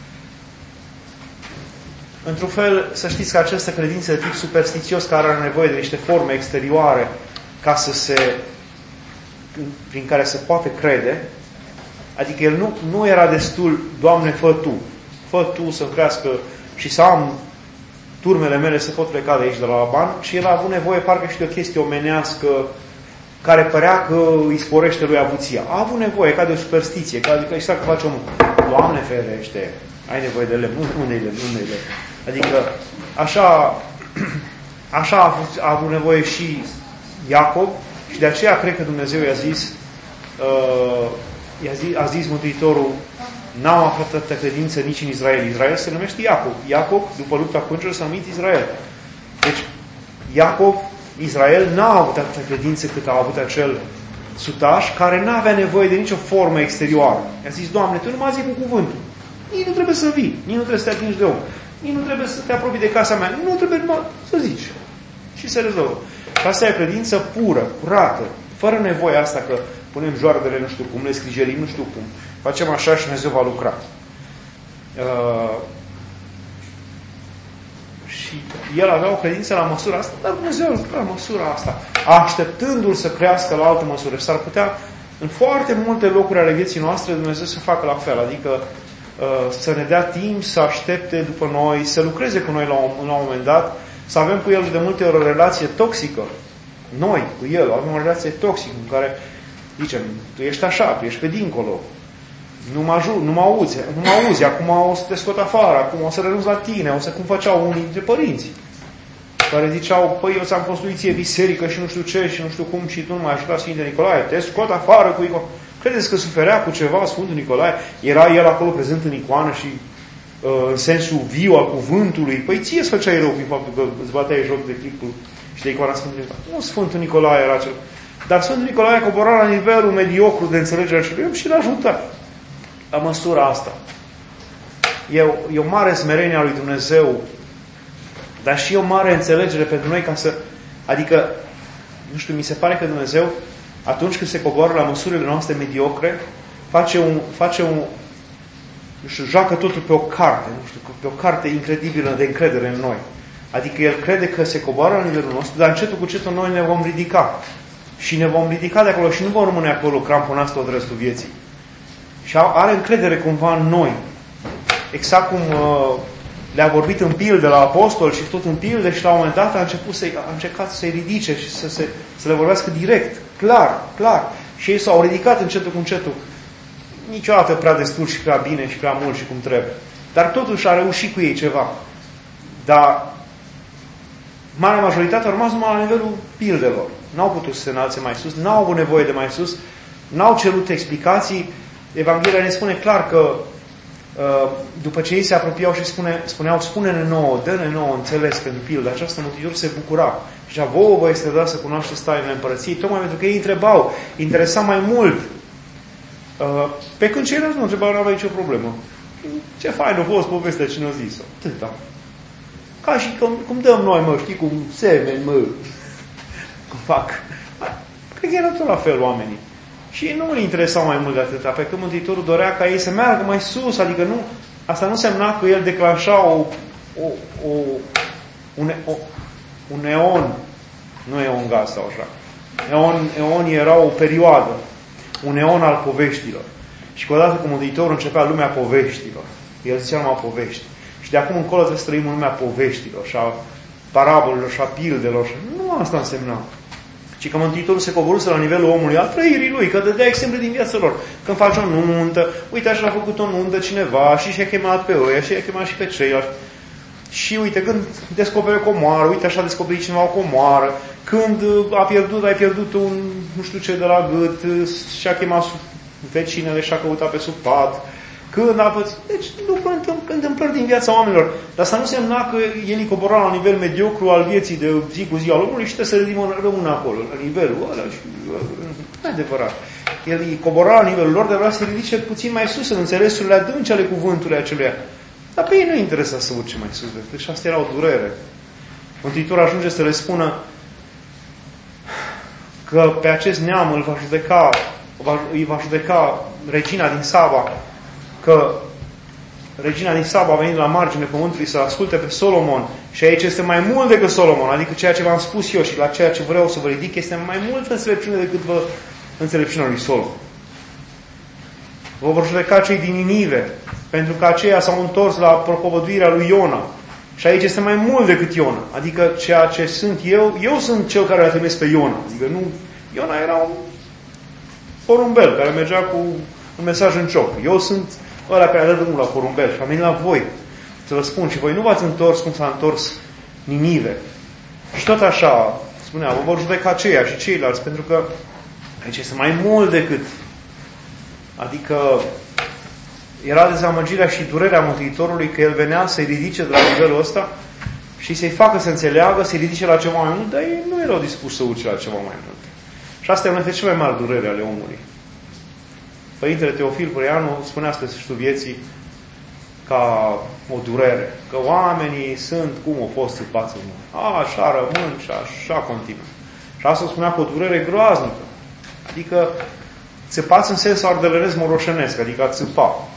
Într-un fel, să știți că această credință de tip superstițios, care are nevoie de niște forme exterioare ca să se, prin care se poate crede, adică el nu, nu era destul, Doamne, fă Tu. Fă Tu să crească și să am turmele mele să pot pleca de aici, de la Laban, și el a avut nevoie parcă și de o chestie omenească care părea că îi sporește lui avuția. A avut nevoie, ca de o superstiție, ca adică exact că face omul, Doamne ferește, ai nevoie de lemn, unde-i lemn, unde-i lemn. Adică așa, așa a avut, a avut nevoie și Iacov și de aceea cred că Dumnezeu i-a zis, uh, i-a zis, a zis Mântuitorul, n-am aflat atâta credință nici în Israel. Israel se numește Iacov. Iacov, după lupta cu îngerul, s-a numit Israel. Deci, Iacov, Israel, n-a avut atâta credință cât a avut acel sutaș, care n-avea nevoie de nicio formă exterioară. I-a zis, Doamne, Tu numai zi cu cuvântul. Nici nu trebuie să vii, nici nu trebuie să te atingi de om, nici nu trebuie să te apropii de casa mea, nu trebuie numai să zici. Și se rezolvă. Asta e credință pură, curată, fără nevoie asta că punem joardele nu știu cum, le scrijerim nu știu cum. Facem așa și Dumnezeu va lucra. Uh, și el avea o credință la măsura asta, dar Dumnezeu lucra la măsura asta, așteptându-l să crească la altă măsură. Și s-ar putea, în foarte multe locuri ale vieții noastre, Dumnezeu să facă la fel. Adică uh, să ne dea timp, să aștepte după noi, să lucreze cu noi la un, la un moment dat, să avem cu El de multe ori o relație toxică. Noi, cu El, avem o relație toxică în care zicem, tu ești așa, tu ești pe dincolo, nu mă ajut, nu mă auzi, nu mă auzi, acum o să te scot afară, acum o să renunț la tine, o să cum făceau unii dintre părinți, care ziceau, păi eu ți-am construit ție biserică și nu știu ce și nu știu cum și tu nu mai ajutat Sfântul Nicolae, te scot afară cu icoană. Credeți că suferea cu ceva Sfântul Nicolae? Era el acolo prezent în icoană și uh, în sensul viu al cuvântului? Păi ție îți făceai rău prin faptul că îți bateai joc de chipul și de icoana Sfântului Nicolae. Nu Sfântul Nicolae era cel. Dar Sfântul Nicolae cobora la nivelul mediocru de înțelegere și lui și l-a ajutat la măsura asta. E o, e o mare smerenie a lui Dumnezeu, dar și o mare înțelegere pentru noi ca să, adică, nu știu, mi se pare că Dumnezeu, atunci când se coboară la măsurile noastre mediocre, face un, face un nu știu, joacă totul pe o carte, nu știu, pe o carte incredibilă de încredere în noi. Adică El crede că se coboară la nivelul nostru, dar încetul cu încetul noi ne vom ridica. Și ne vom ridica de acolo și nu vom rămâne acolo cramponați tot restul vieții. Și are încredere cumva în noi. Exact cum uh, le-a vorbit în pilde la apostol și tot în pilde și la un moment dat a început să a încercat să-i ridice și să, se, să le vorbească direct, clar, clar. Și ei s-au ridicat încetul cu încetul. Niciodată prea destul și prea bine și prea mult și cum trebuie. Dar totuși a reușit cu ei ceva. Dar marea majoritate a rămas numai la nivelul pildelor. N-au putut să se înalțe mai sus, n-au avut nevoie de mai sus, n-au cerut explicații. Evanghelia ne spune clar că după ce ei se apropiau și spune, spuneau, spune-ne nouă, dă-ne nouă înțeles pentru pildă, această Mântuitor se bucura. Și vouă vă este dat să cunoașteți tainele împărăției, tocmai pentru că ei întrebau, interesa mai mult. Pe când ceilalți nu întrebau, nu aveau nicio problemă. Ce fain a fost povestea, cine a zis-o? Atâta. Ca și cum, cum dăm noi, mă, știi, cum semeni, mă, cum fac. Cred că erau tot la fel oamenii. Și nu îi interesa mai mult de atâta, pe că Mântuitorul dorea ca ei să meargă mai sus, adică nu, asta nu însemna că el declanșa o, o, o, un, o, un eon, nu eon gaz sau așa. Eon, eon era o perioadă, un eon al poveștilor. Și odată cu Mântuitorul începea lumea poveștilor. El zicea numai povești. Și de acum încolo trebuie să trăim în lumea poveștilor și a parabolelor și a pildelor. Nu asta însemna. Ci că Mântuitorul se coboruse la nivelul omului, al trăirii lui, că dădea exemple din viața lor. Când faci o nuntă, uite așa a făcut o nuntă cineva și și-a chemat pe ăia și i-a chemat și pe ceilalți. Și uite, când descoperi o comoară, uite așa a descoperit cineva o comoară. Când a pierdut, ai pierdut un nu știu ce de la gât, și-a chemat vecinele și-a căutat pe sub pat. Când a pățit. Deci lucruri întâmplări din viața oamenilor. Dar asta nu însemna că el îi cobora la nivel mediocru al vieții de zi cu zi al omului și trebuie să le rămână acolo, la nivelul ăla. Și nu e adevărat. El îi cobora la nivelul lor, de vrea să se ridice puțin mai sus în înțelesurile adânci ale cuvântului acelea. Dar pe ei nu interesa să urce mai sus de atât. Și asta era o durere. Mântuitorul ajunge să le spună că pe acest neam îl va judeca, îi va judeca regina din Saba, că regina din Saba a venit la marginea pământului să asculte pe Solomon și aici este mai mult decât Solomon, adică ceea ce v-am spus eu și la ceea ce vreau să vă ridic este mai mult înțelepciune decât vă înțelepciunea lui Solomon. Vă vor judeca cei din Ninive, pentru că aceia s-au întors la propovăduirea lui Iona. Și aici este mai mult decât Iona. Adică ceea ce sunt eu, eu sunt cel care l-a trimis pe Iona. Adică nu, Iona era un porumbel care mergea cu un mesaj în cioc. Eu sunt ăla care a dat drumul la porumbel și am venit la voi să vă spun și voi nu v-ați întors cum s-a întors Ninive. Și tot așa, spunea, vă vor judeca aceia și ceilalți, pentru că aici este mai mult decât. Adică era dezamăgirea și durerea Mântuitorului că el venea să-i ridice de la nivelul ăsta și să-i facă să înțeleagă, să-i ridice la ceva mai mult, dar ei nu erau dispuși să urce la ceva mai mult. Și asta e una dintre cele mai mari durere ale omului. Părintele Teofil Păreanu spunea spre sfârșitul vieții ca o durere, că oamenii sunt cum au fost țăpați în urmă. Așa rămân și așa continuă. Și asta spunea cu o durere groaznică. Adică țăpați în sensul ardelenesc moroșenesc, adică a țăpa.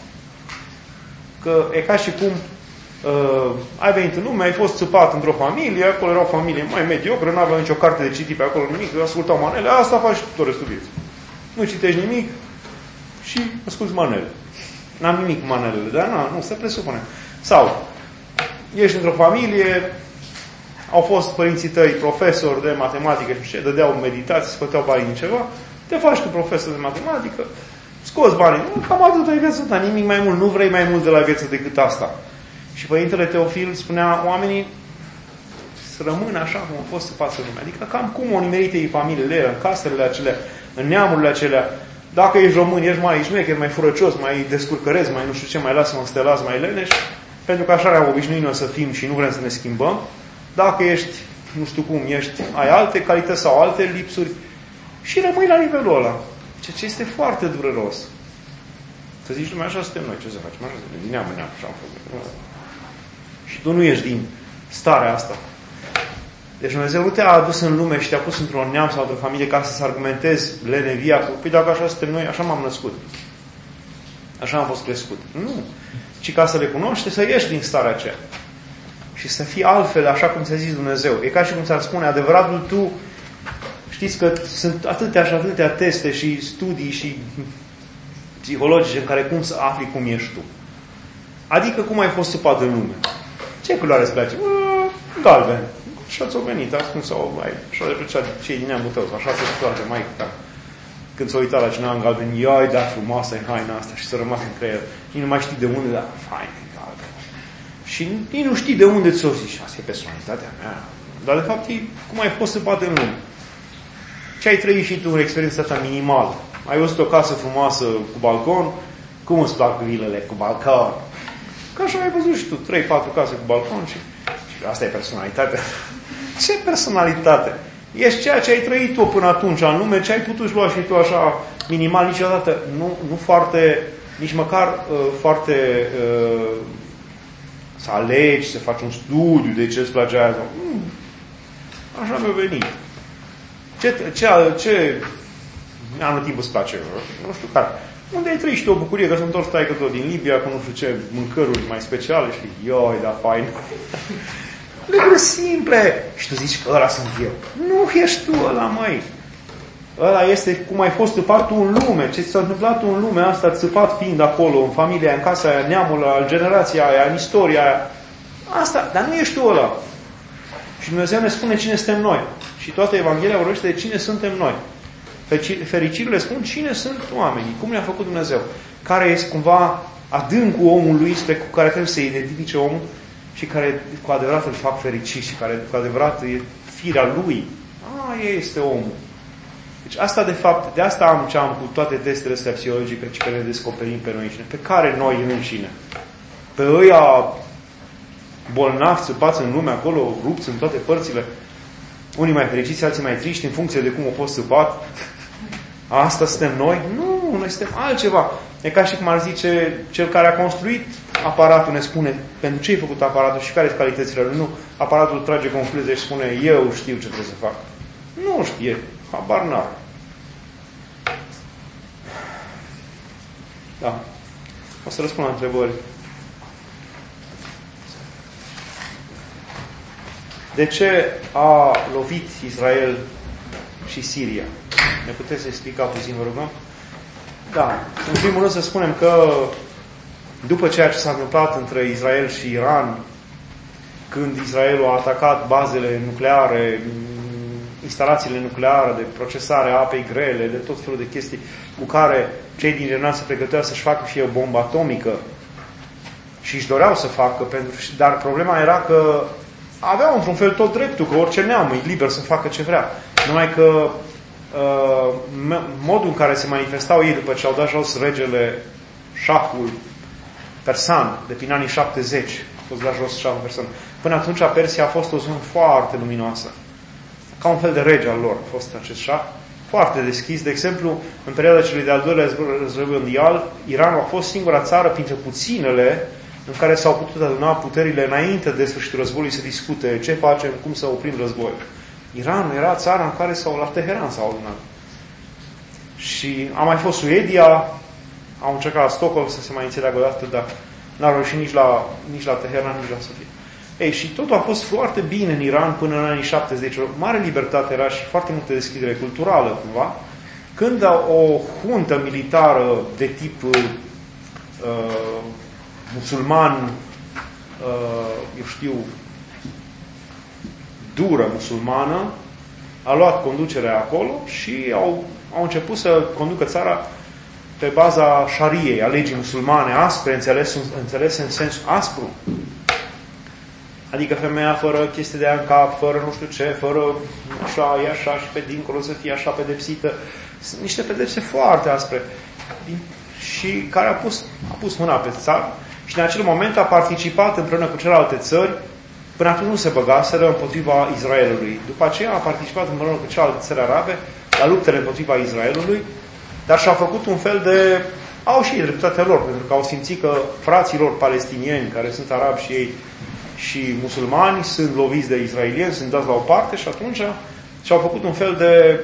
Că e ca și cum uh, ai venit în lume, ai fost țăpat într-o familie, acolo era o familie mai mediocră, nu avea nicio carte de citit pe acolo, nimic, ascultau manele, asta faci tot restul vieții. Nu citești nimic și asculți manele. N-am nimic cu manelele, dar na, nu, se presupune. Sau, ești într-o familie, au fost părinții tăi profesori de matematică și ce, dădeau meditații, scoteau banii din ceva, te faci tu profesor de matematică, scoți banii, cam atât ai viața ta, nimic mai mult, nu vrei mai mult de la viață decât asta. Și Părintele Teofil spunea, oamenii să rămână așa cum au fost să față lumea. Adică cam cum o nimerite ei familiile, în casele acelea, în neamurile acelea. Dacă ești român, ești mai șmecher, mai furăcios, mai descurcărez, mai nu știu ce, mai lasă mă stelați, mai leneș, pentru că așa ne-am obișnuit noi să fim și nu vrem să ne schimbăm. Dacă ești, nu știu cum, ești, ai alte calități sau alte lipsuri și rămâi la nivelul ăla. Ceea ce este foarte dureros. Să zici, lumea, așa suntem noi, ce să facem? Așa suntem, din neamă, neamă, așa am făcut. Și tu nu ești din starea asta. Deci Dumnezeu nu te-a adus în lume și te-a pus într-un neam sau într-o familie ca să-ți argumentezi lenevia cu, păi dacă așa suntem noi, așa m-am născut. Așa am fost crescut. Nu. Ci ca să le cunoști, să ieși din starea aceea. Și să fii altfel, așa cum ți-a zis Dumnezeu. E ca și cum ți-ar spune, adevăratul tu, știți că sunt atâtea și atâtea teste și studii și psihologice în care cum să afli cum ești tu. Adică cum ai fost săpat în lume. Ce culoare îți place? Galben. Și ați-o venit, ați cum sau ai, și-o de plăcea cei din neamul tău, așa se toate mai ca când s-a uitat la cineva în galben, iai, da, frumoasă e haina asta și s-a rămas în creier. Nici nu mai știi de unde, dar fain e galben. Și nici nu știi de unde ți-o zici, asta e personalitatea mea. Dar de fapt e cum ai fost săpat în lume. Ce ai trăit și tu în experiența ta minimală? Ai văzut o casă frumoasă cu balcon, cum îți plac vilele cu balcon? Că așa ai văzut și tu, trei patru case cu balcon și, și asta e personalitatea. Ce personalitate? Ești ceea ce ai trăit tu până atunci în lume, ce ai putut lua și tu așa minimal, niciodată, nu, nu foarte, nici măcar uh, foarte uh, să alegi, să faci un studiu de ce îți place aia. Mm, așa mi-a venit. Ce, ce, ce anul timp îți place? Nu știu care. Unde ai trăit și tu o bucurie că sunt toți taică tot din Libia, cu nu știu ce mâncăruri mai speciale, știi? Ioi, da, fain. Lucruri simple. Și tu zici că ăla sunt eu. Nu ești tu ăla, măi. Ăla este cum ai fost țăpat tu în lume. Ce ți s-a întâmplat tu în lumea asta, țăpat fiind acolo, în familia, în casa aia, neamul ăla, generația aia, în istoria aia. Asta, dar nu ești tu ăla. Și Dumnezeu ne spune cine suntem noi. Și toată Evanghelia vorbește de cine suntem noi. Fericirile spun cine sunt oamenii, cum le-a făcut Dumnezeu, care este cumva adâncul omului spre cu care trebuie să identifice omul și care cu adevărat îl fac fericit și care cu adevărat e firea lui. Aia este omul. Deci asta de fapt, de asta am ce am cu toate testele astea psihologice pe care le descoperim pe noi înșine, pe care noi înșine. Pe ăia bolnavi, țăpați în lume acolo, rupți în toate părțile, unii mai fericiți, alții mai triști, în funcție de cum o poți țăpat. Asta suntem noi? Nu, noi suntem altceva. E ca și cum ar zice, cel care a construit aparatul ne spune pentru ce ai făcut aparatul și care sunt calitățile lui. Nu, aparatul trage concluzie și spune eu știu ce trebuie să fac. Nu știe, habar n-are. Da. O să răspund la întrebări. De ce a lovit Israel și Siria? Ne puteți explica puțin, vă rugăm? Da. În primul rând să spunem că după ceea ce s-a întâmplat între Israel și Iran, când Israelul a atacat bazele nucleare, instalațiile nucleare de procesare a apei grele, de tot felul de chestii cu care cei din Iran se pregăteau să-și facă și o bombă atomică și își doreau să facă, pentru, dar problema era că aveau într-un fel tot dreptul, că orice neam e liber să facă ce vrea. Numai că uh, modul în care se manifestau ei după ce au dat jos regele, șahul persan, de prin anii șaptezeci, a fost dat jos șahul persan. Până atunci Persia a fost o zonă foarte luminoasă. Ca un fel de rege al lor a fost acest șah, foarte deschis. De exemplu, în perioada celui de-al doilea război mondial, Iranul a fost singura țară printre puținele în care s-au putut aduna puterile înainte de sfârșitul războiului să discute ce facem, cum să oprim războiul. Iranul era țara în care s-au, la Teheran s-au adunat. Și a mai fost Suedia, au încercat la Stockholm să se mai înțeleagă o dată, dar n-au reușit nici la, nici la Teheran, nici la Sofia. Ei, și totul a fost foarte bine în Iran până în anii șaptezeci. O mare libertate era și foarte multă deschidere culturală, cumva. Când o juntă militară de tip uh, musulman, eu știu, dură musulmană, a luat conducerea acolo și au, au început să conducă țara pe baza șariei, a legii musulmane, aspre, înțeles, înțeles în sensul aspru. Adică femeia fără chestii de aia în cap, fără nu știu ce, fără așa, e așa și pe dincolo să fie așa pedepsită. Sunt niște pedepse foarte aspre. Și care a pus, a pus mâna pe țară. Și în acel moment a participat împreună cu celelalte țări, până atunci nu se băgaseră împotriva Israelului. După aceea a participat împreună cu celelalte țări arabe la luptele împotriva Israelului, dar și-a făcut un fel de... Au și ei dreptatea lor, pentru că au simțit că frații lor palestinieni, care sunt arabi și ei și musulmani, sunt loviți de israelieni, sunt dați la o parte și atunci și-au făcut un fel de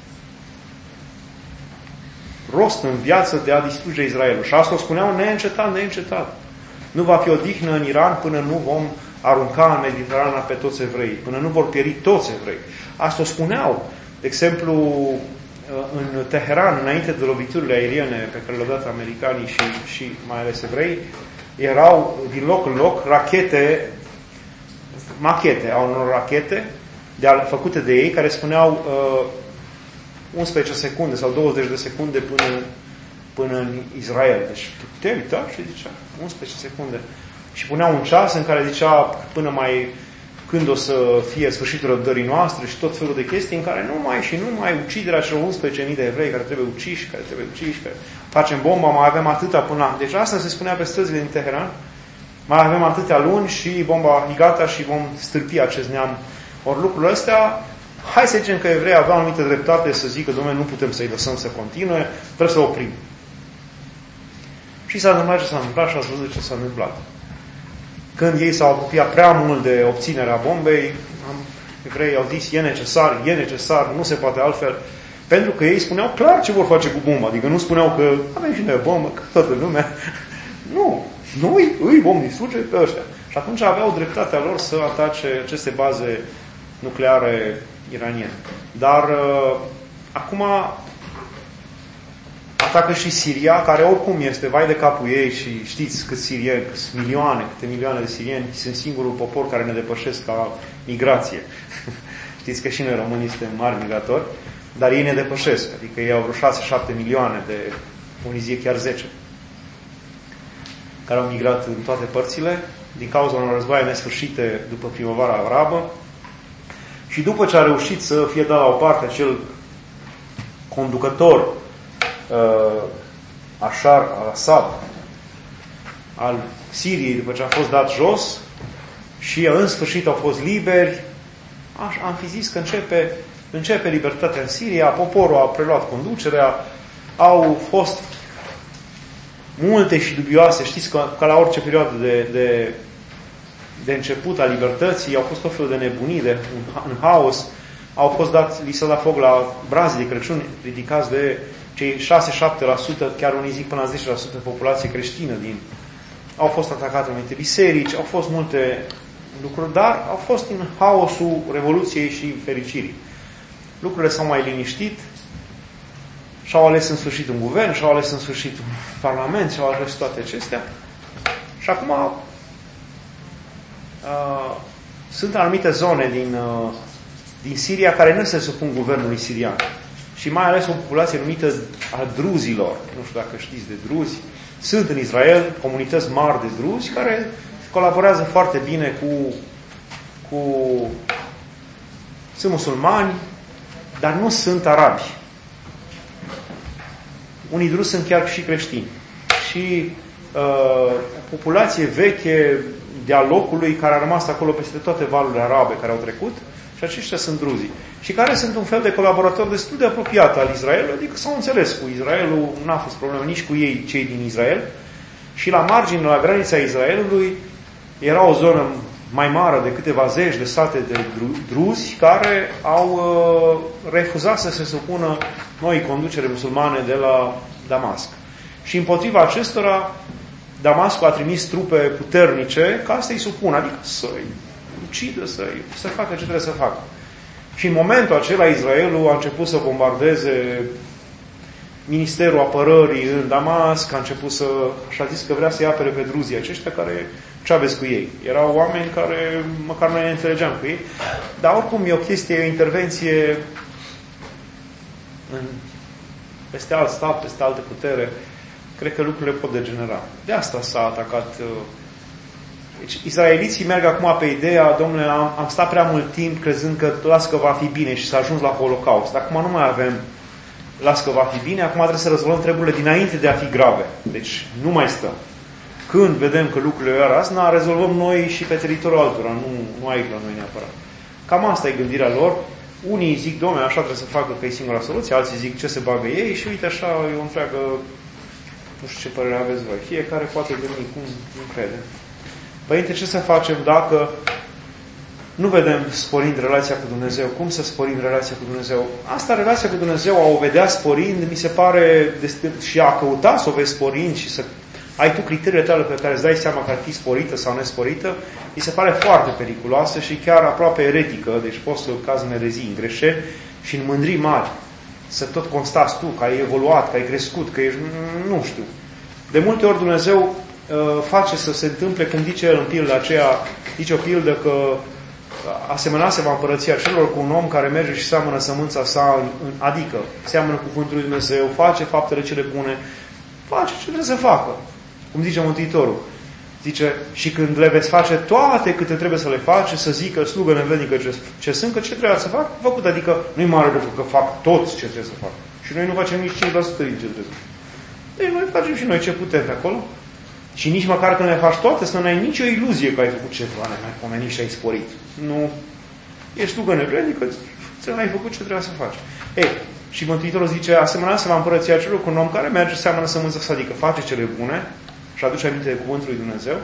rost în viață de a distruge Israelul. Și asta o spuneau neîncetat, neîncetat. Nu va fi odihnă în Iran până nu vom arunca în Mediterana pe toți evrei, până nu vor pieri toți evrei. Asta o spuneau. De exemplu, în Teheran, înainte de loviturile aeriene pe care le-au dat americanii și, și mai ales evrei, erau din loc în loc rachete, machete, au unor rachete de, făcute de ei care spuneau uh, unsprezece secunde sau douăzeci de secunde până, până în Israel. Deci te uita și zicea unsprezece secunde. Și puneau un ceas în care zicea până mai când o să fie sfârșitul răbdării noastre și tot felul de chestii în care nu mai și nu mai uciderea celor unsprezece mii de evrei care trebuie uciși, care trebuie uciși, care facem bomba, mai avem atâta până la... Deci asta se spunea pe străzile din Teheran. Mai avem atâtea luni și bomba e gata și vom stârpi acest neam Ori lucrurile astea, hai să zicem că evreii aveau anumită dreptate să zică, dom'le, nu putem să-i lăsăm să continue, trebuie să oprim. Și s-a întâmplat ce s-a întâmplat și ați văzut ce s-a întâmplat. Când ei s-au apropiat prea mult de obținerea bombei, evreii au zis, e necesar, e necesar, nu se poate altfel, pentru că ei spuneau clar ce vor face cu bomba, adică nu spuneau că avem și noi bombă, că toată lumea. Nu, noi îi vom distruge pe ăștia. Și atunci aveau dreptatea lor să atace aceste baze nucleare iraniene. Dar uh, acum atacă și Siria, care oricum este vai de capul ei și știți câți sirieni, câți milioane, câte milioane de sirieni, sunt singurul popor care ne depășesc ca migrație. Știți că și noi românii suntem mari migratori, dar ei ne depășesc, adică ei au vreo șase șapte milioane de, unii zic chiar zece, care au migrat în toate părțile, din cauza unor războaie nesfârșite după primăvara arabă. Și după ce a reușit să fie dat la o parte acel conducător uh, Ashar al-Assad al Siriei, după ce a fost dat jos și în sfârșit au fost liberi, aș, am fi zis că începe, începe libertatea în Siria, poporul a preluat conducerea, au fost multe și dubioase, știți că ca la orice perioadă de, de, de început a libertății, au fost tot felul de nebunii, de, în, în haos, au fost dat, li s-a dat foc la brazi de Crăciun ridicați de cei șase șapte la sută, chiar unii zic până la zece la sută populație creștină din. Au fost atacate multe biserici, au fost multe lucruri, dar au fost în haosul revoluției și fericirii. Lucrurile s-au mai liniștit, și-au ales în sfârșit un guvern, și-au ales în sfârșit un parlament, și-au ales toate acestea. Și acum uh, sunt anumite zone din, uh, din Siria care nu se supun guvernului sirian. Și mai ales o populație numită a druzilor. Nu știu dacă știți de druzi. Sunt în Israel comunități mari de druzi care colaborează foarte bine cu, cu sunt musulmani, dar nu sunt arabi. Unii druzi sunt chiar și creștini. Și uh, o populație veche de-a locului care a rămas acolo peste toate valurile arabe care au trecut, și aceștia sunt druzii. Și care sunt un fel de colaborator destul de apropiat al Israelului, adică s-au înțeles cu Israelul, n-a fost problemă nici cu ei, cei din Israel. Și la margine, la granița Israelului, era o zonă mai mare de câteva zeci de sate de druzi care au uh, refuzat să se supună noi conducere musulmane de la Damasc. Și împotriva acestora, Damascul a trimis trupe puternice ca să-i supună, adică să-i ucidă, să-i, să facă ce trebuie să facă. Și în momentul acela Israelul a început să bombardeze Ministerul Apărării în Damasc, a început să, și a zis că vrea să-i apere pe druzii aceștia care, ce aveți cu ei? Erau oameni care măcar noi ne înțelegeam cu ei, dar oricum e o chestie, o intervenție în, peste alt stat, peste altă putere, cred că lucrurile pot degenera. De asta s-a atacat. Deci, israeliții merg acum pe ideea, domnule, am, am stat prea mult timp crezând că las că va fi bine și s-a ajuns la Holocaust. Acum nu mai avem las că va fi bine, acum trebuie să rezolvăm treburile dinainte de a fi grave. Deci nu mai stăm. Când vedem că lucrurile erau astea, rezolvăm noi și pe teritoriul altora, nu, nu aici la noi neapărat. Cam asta e gândirea lor. Unii zic, dom'le, așa trebuie să facă că e singura soluție, alții zic ce se bagă ei și uite așa e o întreagă, nu știu ce părere aveți voi. Fiecare poate gândi cum nu crede. Părinte, ce să facem dacă nu vedem sporind relația cu Dumnezeu? Cum să sporim relația cu Dumnezeu? Asta, relația cu Dumnezeu, a o vedea sporind, mi se pare destul, și a căuta să o vezi sporind și să ai tu criteriile tale pe care îți dai seama că ar fi sporită sau nesporită, mi se pare foarte periculoasă și chiar aproape eretică, deci poți să cazi în erezii, în greșeli și în mândrii mari. Să tot constați tu că ai evoluat, că ai crescut, că ești, nu știu. De multe ori Dumnezeu uh, face să se întâmple, când zice El în pilda aceea, zice o pildă că asemănase va împărăția celor cu un om care merge și seamănă sămânța sa, în, în, adică seamănă cuvântul lui Dumnezeu, face faptele cele bune, face ce trebuie să facă. Cum zice Mântuitorul. Zice, și când le veți face toate câte trebuie să le faci, să zică slugă nevrednică ce, ce sunt, că ce trebuie să fac, făcut. Adică nu-i mare lucru că fac toți ce trebuie să fac. Și noi nu facem nici cinci la sută din ce trebuie. Deci noi facem și noi ce putem pe acolo. Și nici măcar când le faci toate, să nu ai nicio iluzie că ai făcut ceva, ne-ai pomenit și ai sporit. Nu. Ești tu gănebrednic, că ți n-ai făcut ce trebuia să faci. Ei, și Mântuitorul zice, asemănați-vă la împărăția celor cu un om care merge, seamănă sămânța sa, adică face cele bune și aduce aminte de cuvântul lui Dumnezeu.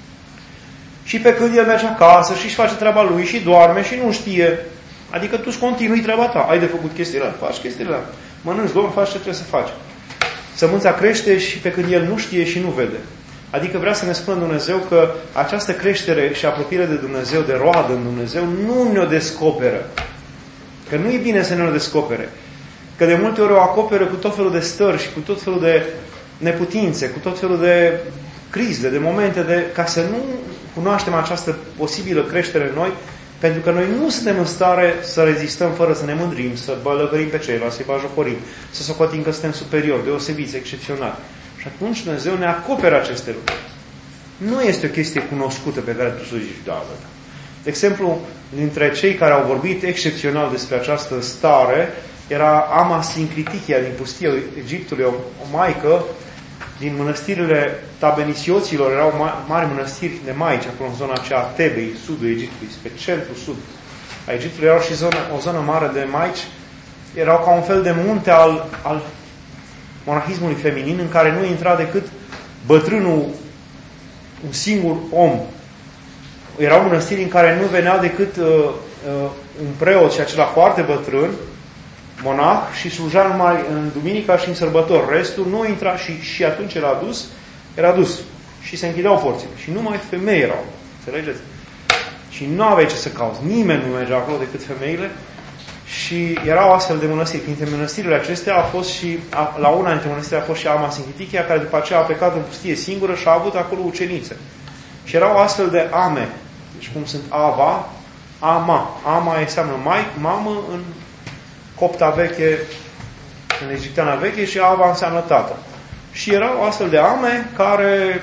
Și pe când el merge acasă și își face treaba lui și doarme și nu știe, adică tu îți continui treaba ta. Ai de făcut chestiile alea, faci chestiile alea. Mănânci, dormi, faci ce trebuie să faci. Sămânța crește și pe când el nu știe și nu vede. Adică vrea să ne spună Dumnezeu că această creștere și apropiere de Dumnezeu, de roadă în Dumnezeu, nu ne-o descoperă. Că nu e bine să ne-o descopere. Că de multe ori o acoperă cu tot felul de stări și cu tot felul de neputințe, cu tot felul de crize, de momente, de, ca să nu cunoaștem această posibilă creștere în noi, pentru că noi nu suntem în stare să rezistăm fără să ne mândrim, să bălăgărim pe ceilalți, să-i bajocorim, să socotim că suntem superiori, deosebiți, excepționali. Și atunci Dumnezeu ne acoperă aceste lucruri. Nu este o chestie cunoscută pe care tu să zici, da, da, da. De exemplu, dintre cei care au vorbit excepțional despre această stare, era Ama Sinclitichia din pustia Egiptului, o, o maică din mănăstirile tabenisioților, erau ma- mari mănăstiri de maici, acolo în zona aceea a Tebei, sudul Egiptului, spre centru-sud a Egiptului, erau și zona, o zonă mare de maici, erau ca un fel de munte al, al monahismului feminin, în care nu intra decât bătrânul, un singur om. Erau mănăstiri în care nu venea decât uh, uh, un preot și acela foarte bătrân, monah, și slujea numai în duminica și în sărbători. Restul nu intra și, și atunci era dus, era dus. Și se închideau porțile. Și numai femei erau. Înțelegeți? Și nu aveai ce să cauți. Nimeni nu mergea acolo decât femeile. Și erau astfel de mănăstiri. Printre mănăstirile acestea a fost și, a, la una dintre mănăstiri a fost și Ama Sinclitichia, care după aceea a plecat în pustie singură și a avut acolo ucenițe. Și erau astfel de ame. Deci cum sunt Ava, Ama. Ama înseamnă mai, mamă în copta veche, în egipteana veche, și Ava înseamnă tată. Și erau astfel de ame care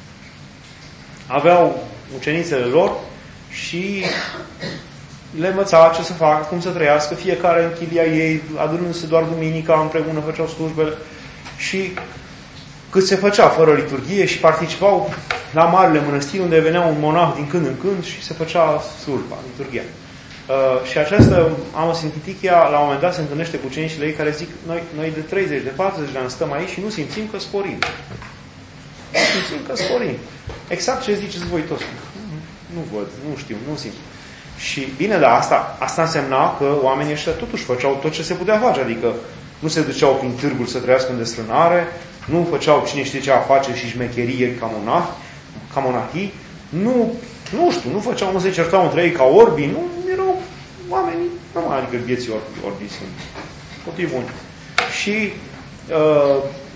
aveau ucenițele lor și le învăța ce să facă, cum să trăiască, fiecare în chilia ei, adunându-se doar duminica, împreună făceau slujbele și cât se făcea fără liturghie și participau la marile mănăstiri unde venea un monah din când în când și se făcea slujba, liturghia. Uh, și această Ama Sinclitichia, la un moment dat, se întâlnește cu ucenicii ei care zic, noi, noi de treizeci, de patruzeci de ani stăm aici și nu simțim că sporim. Nu simțim că sporim. Exact ce ziceți voi toți. Nu văd, nu știu, nu simt. Și bine, dar asta, asta însemna că oamenii ăștia totuși făceau tot ce se putea face. Adică nu se duceau prin târguri să trăiască în desfrânare, nu făceau cine știe ce afaceri și șmecherie ca monahi, ca monahii, nu, nu știu, nu făceau, nu se certau între ei ca orbi, nu erau oameni normali, adică vieții orbi, orbi sunt copii buni. Și uh,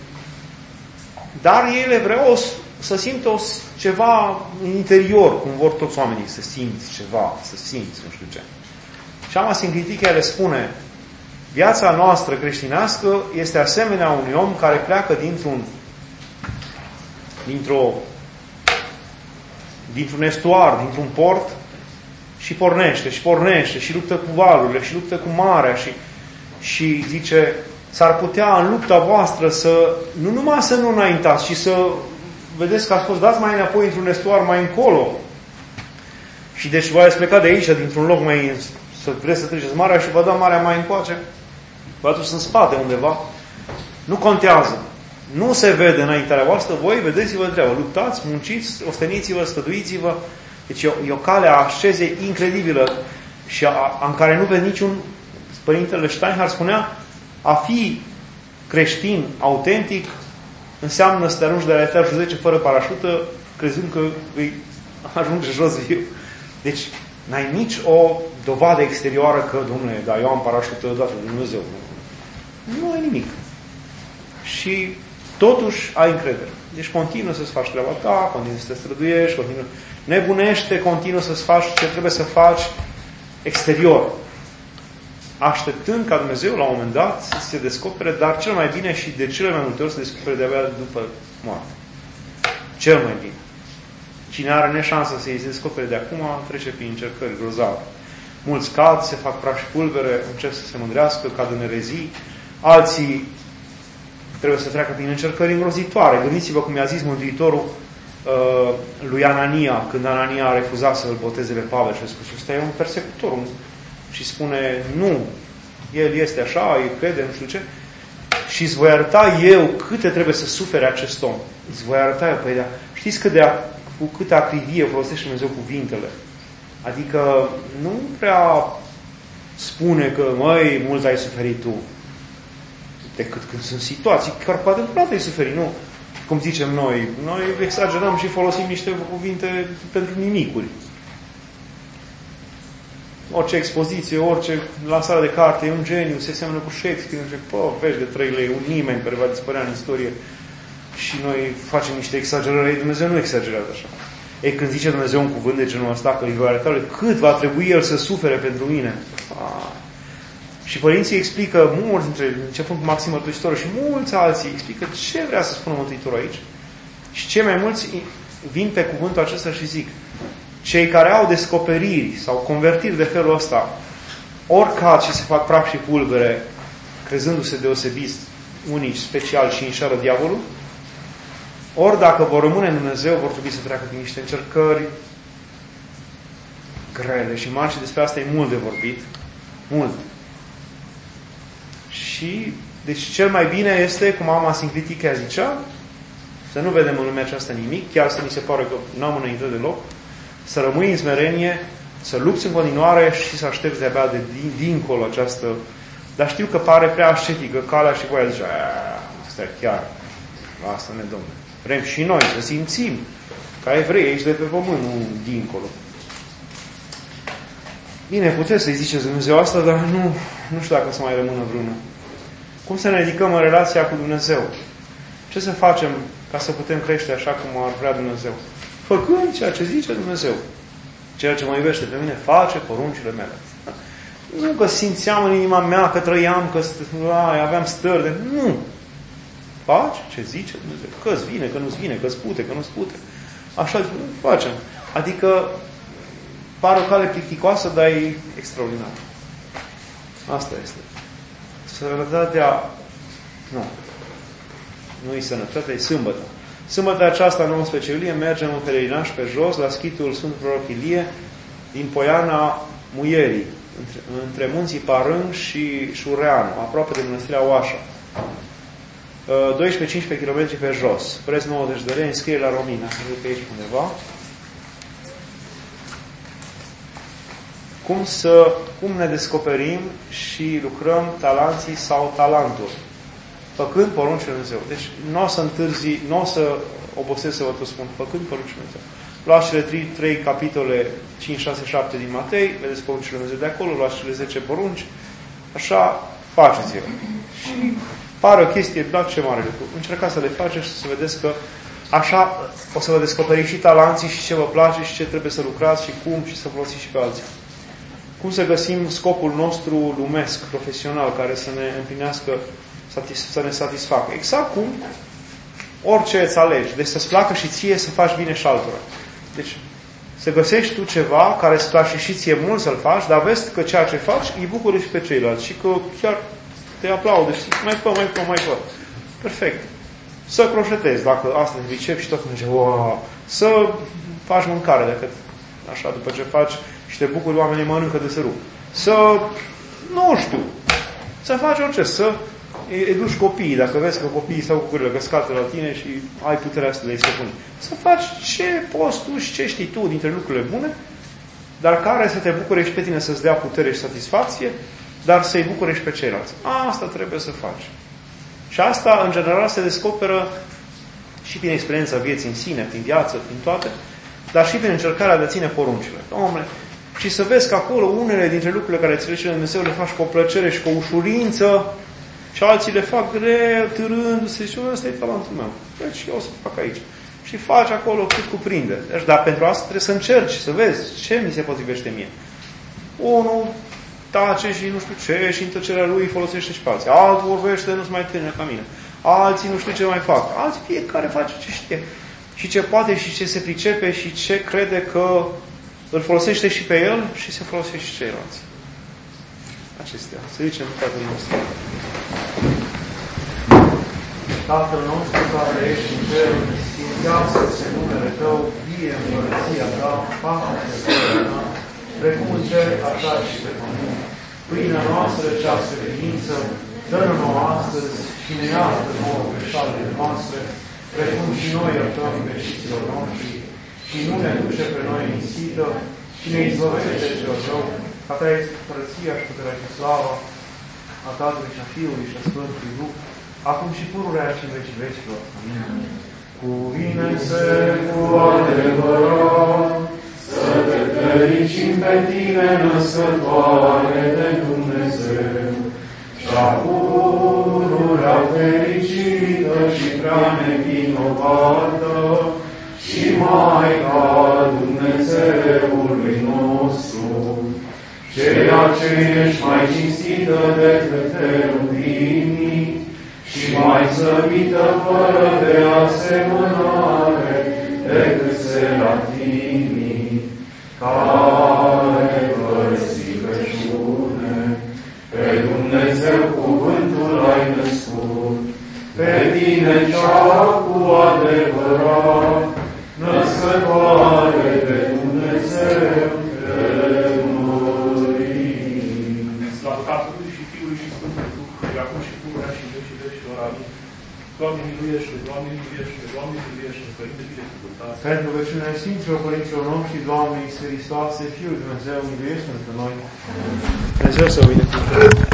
dar ele vreau să simtă o, ceva în interior, cum vor toți oamenii, să simți ceva, să simți, nu știu ce. Și Ama Sinclitichia le spune, viața noastră creștinească este asemenea unui om care pleacă dintr-un dintr-o dintr-un estuar, dintr-un port și pornește, și pornește, și luptă cu valurile, și luptă cu marea și, și zice, s-ar putea în lupta voastră să, nu numai să nu înaintați, ci să vedeți că ați fost dați mai înapoi într-un estuar mai încolo. Și deci vă ați plecat de aici, dintr-un loc mai, să vreți să treceți marea și vă dă marea mai încoace. Vă aduceți în spate undeva. Nu contează. Nu se vede înaintea voastră, voi vedeți-vă de treabă. Luptați, munciți, osteniți-vă, stăduiți-vă. Deci e o, e o cale a ascezei incredibilă și a, a, în care nu vezi niciun... Părintele Steinhardt spunea, a fi creștin autentic înseamnă să te arunci de la etajul zece fără parașută, crezând că îi ajunge jos viu. Deci, n-ai nici o dovadă exterioară că, domnule, dar eu am parașută dată de Dumnezeu. Nu ai nimic. Și totuși ai încredere. Deci continuă să-ți faci treaba ta, continuă să te străduiești, continuă... nebunește, continuă să-ți faci ce trebuie să faci exterior. Așteptând ca Dumnezeu la un moment dat să se descopere, dar cel mai bine și de cele mai multe ori să se descopere de-abia după moarte. Cel mai bine. Cine are neșansă să-i se descopere de acum, trece prin încercări grozave. Mulți cad, se fac praf și pulbere, încep să se mândrească, cad în erezii. Alții trebuie să treacă prin încercări îngrozitoare. Gândiți-vă cum i-a zis Mântuitorul uh, lui Anania, când Anania a refuzat să-l boteze pe Pavel și a spus, ăsta e un persecutor, un și spune, nu, el este așa, el crede, nu știu ce, și îți voi arăta eu câte trebuie să sufere acest om. Îți voi arăta eu, păi, da, știți cât de, cu câtă acrivie folosește Dumnezeu cuvintele? Adică nu prea spune că, măi, mult ai suferit tu. Decât când sunt situații, chiar poate întâmplată ai suferit, nu? Cum zicem noi, noi exagerăm și folosim niște cuvinte pentru nimicuri. Orice expoziție, orice lansare de carte, e un geniu, se seamănă cu Shakespeare, zice, pă, vezi de trei lei, un nimeni care va dispărea în istorie și noi facem niște exagerări. Ei, Dumnezeu nu exagerează așa. Ei, când zice Dumnezeu un cuvânt de genul ăsta, că îi va arăta cât va trebui El să sufere pentru mine. Ah. Și părinții explică, mulți dintre, începând cu Maxim Mărturisitorul și mulți alții, explică ce vrea să spună Mântuitorul aici. Și cei mai mulți vin pe cuvântul acesta și zic, cei care au descoperiri sau convertiri de felul ăsta, ori cad și se fac praf și pulbere, crezându-se deosebiți, unici, special și înșeală diavolul, ori dacă vor rămâne în Dumnezeu, vor trebui să treacă prin niște încercări grele și mari și despre asta e mult de vorbit. Mult. Și, deci cel mai bine este, cum Mama Sinclitichea zicea, să nu vedem în lumea aceasta nimic, chiar să ni se pare că n-am înainte deloc, să rămâi în smerenie, să lupți în continuare și să aștepți de-abia de din, dincolo această... Dar știu că pare prea ascetică calea și voia zice, asta chiar, asta ne domne. Vrem și noi să simțim ca evrei aici de pe pământ, nu dincolo. Bine, puteți să-i ziceți Dumnezeu asta, dar nu, nu știu dacă o să mai rămână vreună. Cum să ne ridicăm în relația cu Dumnezeu? Ce să facem ca să putem crește așa cum ar vrea Dumnezeu? Făcând ceea ce zice Dumnezeu. Ceea ce mă iubește pe mine, face poruncile mele. Nu că simțeam în inima mea, că trăiam, că ai, aveam stări de... Nu! Faci ce zice Dumnezeu. Că-ți vine, că nu-ți vine, că-ți pute, că nu-ți pute. Așa facem. Adică pare o cale plicticoasă, dar e extraordinar. Asta este. Sănătatea... Nu. Nu e sănătatea, e sâmbătă. Sâmbătă aceasta, nouăsprezece iulie, mergem în pelerinaj pe jos, la schitul Sfânt Proroc Ilie, din Poiana Muierii, între, între munții Parâng și Șureanu, aproape de Mănăstirea Oașa. doisprezece cincisprezece kilometri pe jos. Preț nouăzeci de lei, înscrie la Romina. Cred că aici undeva. Cum să, cum ne descoperim și lucrăm talanții sau talentul? Făcând poruncile Dumnezeu. Deci nu o să întârzi, nu o să obosesc să vă tot spun, făcând poruncile Dumnezeu. Luați cele trei, trei capitole cinci, șase, șapte din Matei, vedeți poruncile Dumnezeu de acolo, luați cele zece porunci, așa faceți-le. Și pare o chestie, dar ce mare lucru. Încercați să le faceți și să vedeți că așa o să vă descoperiți și talanții și ce vă place și ce trebuie să lucrați și cum și să folosiți și pe alții. Cum să găsim scopul nostru lumesc, profesional, care să ne împlinească, să ne satisfacă. Exact cum orice îți alegi. Deci să-ți placă și ție să faci bine și altora. Deci să găsești tu ceva care îți place și ție mult să-l faci, dar vezi că ceea ce faci îi bucură și pe ceilalți și că chiar te aplaudă și mai fă, mai fă, mai fă. Perfect. Să croșetezi, dacă asta te pricepi și tot merge, wow. Să faci mâncare, dacă așa, după ce faci și te bucuri, oamenii mănâncă de sărup. Să, nu știu, să faci orice, să educi copiii, dacă vezi că copiii stau cu gurile căscate la tine și ai puterea asta de a-i stăpâni. Să faci ce poți tu și ce știi tu dintre lucrurile bune, dar care să te bucure și pe tine, să-ți dea putere și satisfacție, dar să-i bucure și pe ceilalți. Asta trebuie să faci. Și asta, în general, se descoperă și prin experiența vieții în sine, prin viață, prin toate, dar și prin încercarea de a ține poruncile. Dom'le, și să vezi că acolo unele dintre lucrurile care ți le cere Dumnezeu le faci cu o plăcere și cu o ușurință și alții le fac greu, târându-se și ăsta e talentul meu. Deci eu o să fac aici. Și faci acolo cât cuprinde. Deci, dar pentru asta trebuie să încerci, să vezi ce mi se potrivește mie. Unul tace și nu știu ce și în tăcerea lui folosește și pe alții. Altul vorbește, nu-ți mai tână ca mine. Alții nu știu ce mai fac. Alții fiecare face ce știe. Și ce poate și ce se pricepe și ce crede că îl folosește și pe el și se folosește și ceilalți. Acestea. Să zicem Tatăl nostru. Tatăl nostru care ești în cer, sfințească-se numele Tău, vie împărăția Ta, pace să fie, precum în cer, așa și pe pământ. Pâinea noastră cea spre credință, dă-ne nouă astăzi și ne iartă nouă greșalile noastre, precum și noi iertăm greșiților noștri, și nu ne duce pe noi în ispită, și ne izbăvește de cel rău, ca Ta este Părăția și puterea și slava a Tatălui și a Fiului și a Sfântului Duh, acum și pururea și în vecii vecilor. Amin. Cuvine-se cu adevărat, să te fericim pe Tine, născătoare de Dumnezeu, și-a pururea fericită și prea nevinovată, și Maica Dumnezeului nostru, ceea ce ești mai cinstită decât cherubimii și mai slăvită fără de asemănare decât serafinii, care fără stricăciune pe Dumnezeu cuvântul ai născut, pe Tine cea cu adevărat, născătoare de Dumnezeu, te mărim. Slavă Tatălui și Fiului și Sfântului Duh, și acum și pururea și în vecii vecilor. Amin. Doamne miluiește, Doamne miluiește, Doamne miluiește, Părinte binecuvântat. Pentru rugăciunea Sfinților Părinților noștri, Doamne Iisus Hristoase, Fiul Dumnezeu, miluiește pentru noi. Dumnezeu să o binecuvânteze.